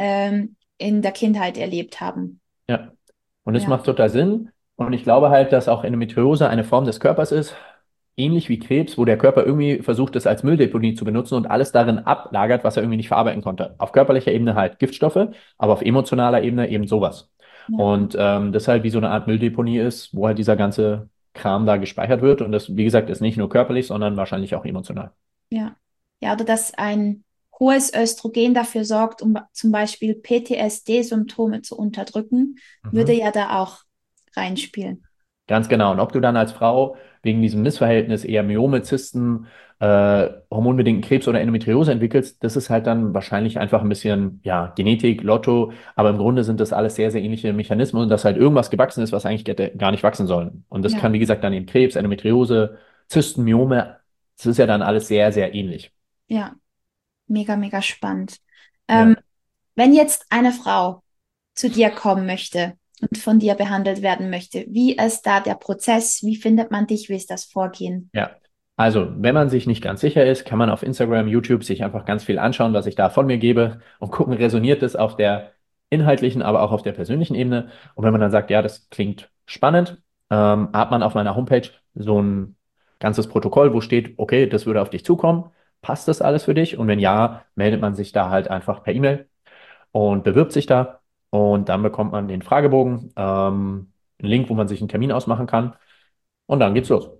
in der Kindheit erlebt haben. Ja. Und es Ja, macht total Sinn. Und ich glaube halt, dass auch Endometriose eine Form des Körpers ist, ähnlich wie Krebs, wo der Körper irgendwie versucht, es als Mülldeponie zu benutzen und alles darin ablagert, was er irgendwie nicht verarbeiten konnte. Auf körperlicher Ebene halt Giftstoffe, aber auf emotionaler Ebene eben sowas. ja, Und das halt wie so eine Art Mülldeponie ist, wo halt dieser ganze Kram da gespeichert wird. Und das, wie gesagt, ist nicht nur körperlich, sondern wahrscheinlich auch emotional. ja. Ja, oder dass ein hohes Östrogen dafür sorgt, um zum Beispiel PTSD-Symptome zu unterdrücken, würde Mhm. ja da auch reinspielen. Ganz genau. Und ob du dann als Frau wegen diesem Missverhältnis eher Myome, Zysten, hormonbedingten Krebs oder Endometriose entwickelst, das ist halt dann wahrscheinlich einfach ein bisschen, ja, Genetik, Lotto. Aber im Grunde sind das alles sehr, sehr ähnliche Mechanismen und dass halt irgendwas gewachsen ist, was eigentlich hätte gar nicht wachsen sollen. Und das Ja, kann, wie gesagt, dann eben Krebs, Endometriose, Zysten, Myome, das ist ja dann alles sehr, sehr ähnlich. ja, mega, mega spannend. Ähm, Ja. wenn jetzt eine Frau zu dir kommen möchte und von dir behandelt werden möchte, wie ist da der Prozess? Wie findet man dich? Wie ist das Vorgehen? Ja, also wenn man sich nicht ganz sicher ist, kann man auf Instagram, YouTube sich einfach ganz viel anschauen, was ich da von mir gebe und gucken, resoniert es auf der inhaltlichen, aber auch auf der persönlichen Ebene. Und wenn man dann sagt, ja, das klingt spannend, hat man auf meiner Homepage so ein ganzes Protokoll, wo steht, okay, das würde auf dich zukommen. Passt das alles für dich? Und wenn ja, meldet man sich da halt einfach per E-Mail und bewirbt sich da. Und dann bekommt man den Fragebogen, einen Link, wo man sich einen Termin ausmachen kann. Und dann geht's los.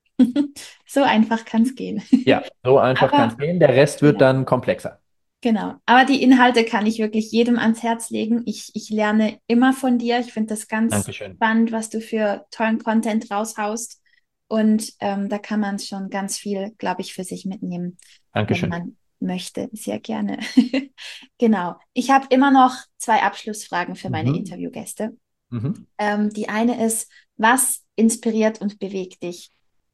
So einfach kann es gehen. Ja, so einfach kann Aber es gehen. Der Rest wird ja, dann komplexer. genau. Aber die Inhalte kann ich wirklich jedem ans Herz legen. Ich lerne immer von dir. Ich finde das ganz Dankeschön. spannend, was du für tollen Content raushaust. Und da kann man schon ganz viel, glaube ich, für sich mitnehmen, wenn Dankeschön. man möchte. Sehr gerne. Genau. Ich habe immer noch zwei Abschlussfragen für meine Mhm. Interviewgäste. Mhm. Die eine ist, was inspiriert und bewegt dich?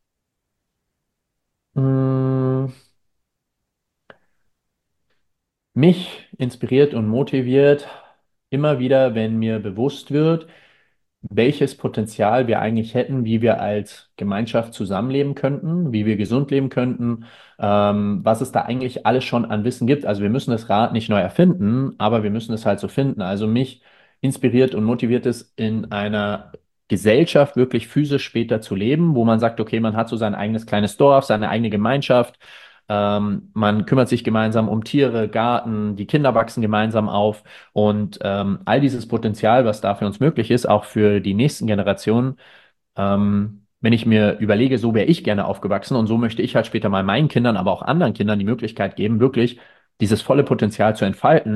Mm, Mich inspiriert und motiviert immer wieder, wenn mir bewusst wird, welches Potenzial wir eigentlich hätten, wie wir als Gemeinschaft zusammenleben könnten, wie wir gesund leben könnten, was es da eigentlich alles schon an Wissen gibt. Also wir müssen das Rad nicht neu erfinden, aber wir müssen es halt so finden. Also mich inspiriert und motiviert es, in einer Gesellschaft wirklich physisch später zu leben, wo man sagt, okay, man hat so sein eigenes kleines Dorf, seine eigene Gemeinschaft. Man kümmert sich gemeinsam um Tiere, Garten, die Kinder wachsen gemeinsam auf. Und all dieses Potenzial, was da für uns möglich ist, auch für die nächsten Generationen, wenn ich mir überlege, so wäre ich gerne aufgewachsen und so möchte ich halt später mal meinen Kindern, aber auch anderen Kindern die Möglichkeit geben, wirklich dieses volle Potenzial zu entfalten,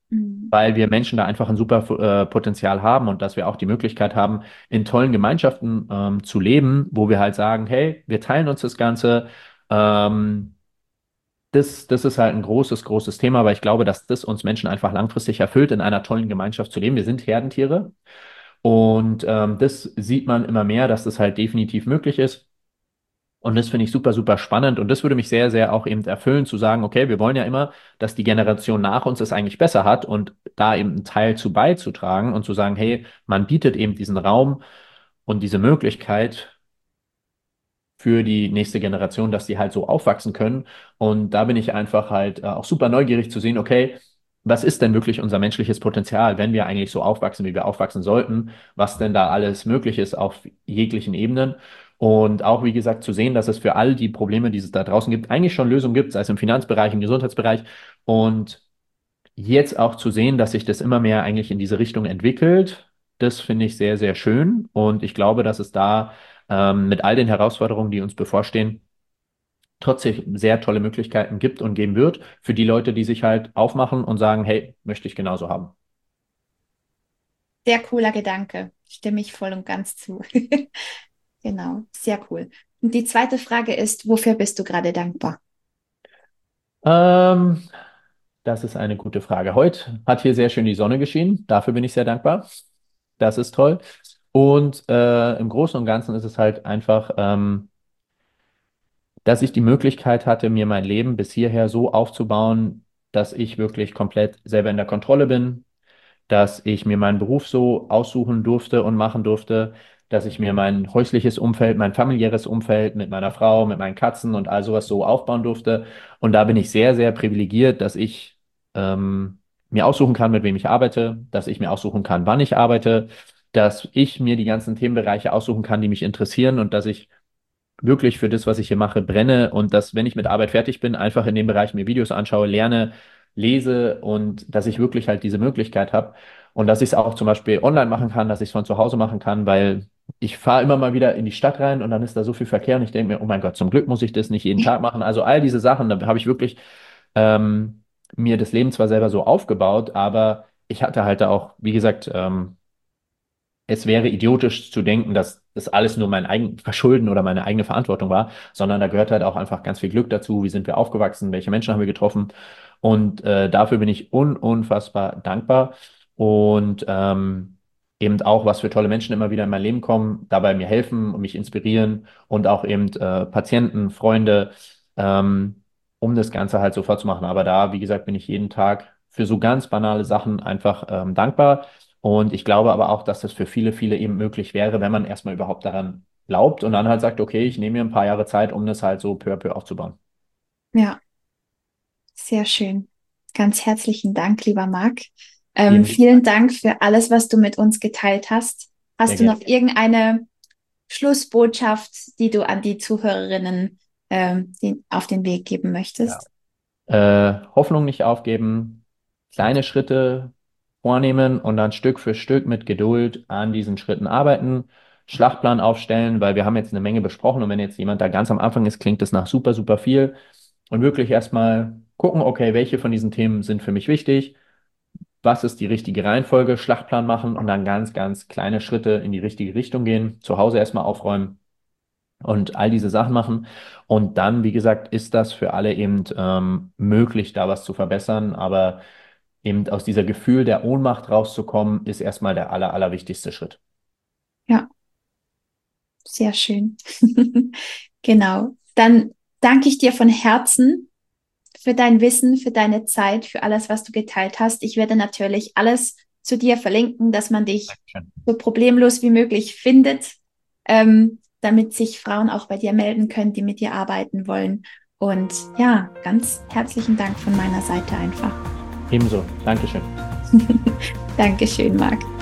Mhm. weil wir Menschen da einfach ein super Potenzial haben und dass wir auch die Möglichkeit haben, in tollen Gemeinschaften zu leben, wo wir halt sagen, hey, wir teilen uns das Ganze. Ähm, das ist halt ein großes, großes Thema, weil ich glaube, dass das uns Menschen einfach langfristig erfüllt, in einer tollen Gemeinschaft zu leben. Wir sind Herdentiere und das sieht man immer mehr, dass das halt definitiv möglich ist. Und das finde ich super, super spannend. Und das würde mich sehr, sehr auch eben erfüllen, zu sagen, okay, wir wollen ja immer, dass die Generation nach uns es eigentlich besser hat und da eben einen Teil zu beizutragen und zu sagen, hey, man bietet eben diesen Raum und diese Möglichkeit für die nächste Generation, dass die halt so aufwachsen können. Und da bin ich einfach halt auch super neugierig zu sehen, okay, was ist denn wirklich unser menschliches Potenzial, wenn wir eigentlich so aufwachsen, wie wir aufwachsen sollten, was denn da alles möglich ist auf jeglichen Ebenen. Und auch, wie gesagt, zu sehen, dass es für all die Probleme, die es da draußen gibt, eigentlich schon Lösungen gibt, sei es im Finanzbereich, im Gesundheitsbereich. Und jetzt auch zu sehen, dass sich das immer mehr eigentlich in diese Richtung entwickelt, das finde ich sehr, sehr schön. Und ich glaube, dass es da mit all den Herausforderungen, die uns bevorstehen, trotzdem sehr tolle Möglichkeiten gibt und geben wird für die Leute, die sich halt aufmachen und sagen, hey, möchte ich genauso haben. Sehr cooler Gedanke. Stimme ich voll und ganz zu. Genau, sehr cool. Und die zweite Frage ist, wofür bist du gerade dankbar? Ähm, Das ist eine gute Frage. Heute hat hier sehr schön die Sonne geschienen. Dafür bin ich sehr dankbar. Das ist toll. Und im Großen und Ganzen ist es halt einfach, dass ich die Möglichkeit hatte, mir mein Leben bis hierher so aufzubauen, dass ich wirklich komplett selber in der Kontrolle bin, dass ich mir meinen Beruf so aussuchen durfte und machen durfte, dass ich mir mein häusliches Umfeld, mein familiäres Umfeld mit meiner Frau, mit meinen Katzen und all sowas so aufbauen durfte. Und da bin ich sehr, sehr privilegiert, dass ich mir aussuchen kann, mit wem ich arbeite, dass ich mir aussuchen kann, wann ich arbeite, dass ich mir die ganzen Themenbereiche aussuchen kann, die mich interessieren und dass ich wirklich für das, was ich hier mache, brenne und dass, wenn ich mit Arbeit fertig bin, einfach in dem Bereich mir Videos anschaue, lerne, lese und dass ich wirklich halt diese Möglichkeit habe und dass ich es auch zum Beispiel online machen kann, dass ich es von zu Hause machen kann, weil ich fahre immer mal wieder in die Stadt rein und dann ist da so viel Verkehr und ich denke mir, oh mein Gott, zum Glück muss ich das nicht jeden Tag machen. Also all diese Sachen, da habe ich wirklich mir das Leben zwar selber so aufgebaut, aber ich hatte halt da auch, wie gesagt, es wäre idiotisch zu denken, dass das alles nur mein eigen Verschulden oder meine eigene Verantwortung war, sondern da gehört halt auch einfach ganz viel Glück dazu. Wie sind wir aufgewachsen? Welche Menschen haben wir getroffen? Und dafür bin ich unfassbar dankbar. Und eben auch, was für tolle Menschen immer wieder in mein Leben kommen, dabei mir helfen und mich inspirieren und auch eben Patienten, Freunde, um das Ganze halt sofort zu machen. Aber da, wie gesagt, bin ich jeden Tag für so ganz banale Sachen einfach dankbar. Und ich glaube aber auch, dass das für viele, viele eben möglich wäre, wenn man erstmal überhaupt daran glaubt und dann halt sagt, okay, ich nehme mir ein paar Jahre Zeit, um das halt so peu à peu aufzubauen. Ja, sehr schön. Ganz herzlichen Dank, lieber Marc. Vielen lieben Vielen Dank. Dank für alles, was du mit uns geteilt hast. Sehr Hast du noch gerne. irgendeine Schlussbotschaft, die du an die Zuhörerinnen auf den Weg geben Ja. möchtest? Hoffnung nicht aufgeben, kleine Schritte vornehmen und dann Stück für Stück mit Geduld an diesen Schritten arbeiten, Schlachtplan aufstellen, weil wir haben jetzt eine Menge besprochen und wenn jetzt jemand da ganz am Anfang ist, klingt das nach super, super viel und wirklich erstmal gucken, okay, welche von diesen Themen sind für mich wichtig, was ist die richtige Reihenfolge, Schlachtplan machen und dann ganz, ganz kleine Schritte in die richtige Richtung gehen, zu Hause erstmal aufräumen und all diese Sachen machen. Und dann, wie gesagt, ist das für alle eben möglich, da was zu verbessern. Aber eben aus dieser Gefühl der Ohnmacht rauszukommen, ist erstmal der allerwichtigste Schritt. Ja, sehr schön. Genau. Dann danke ich dir von Herzen für dein Wissen, für deine Zeit, für alles, was du geteilt hast. Ich werde natürlich alles zu dir verlinken, dass man dich Dankeschön. so problemlos wie möglich findet, damit sich Frauen auch bei dir melden können, die mit dir arbeiten wollen. Und ja, ganz herzlichen Dank von meiner Seite einfach. Ebenso. Dankeschön. Dankeschön, Marc.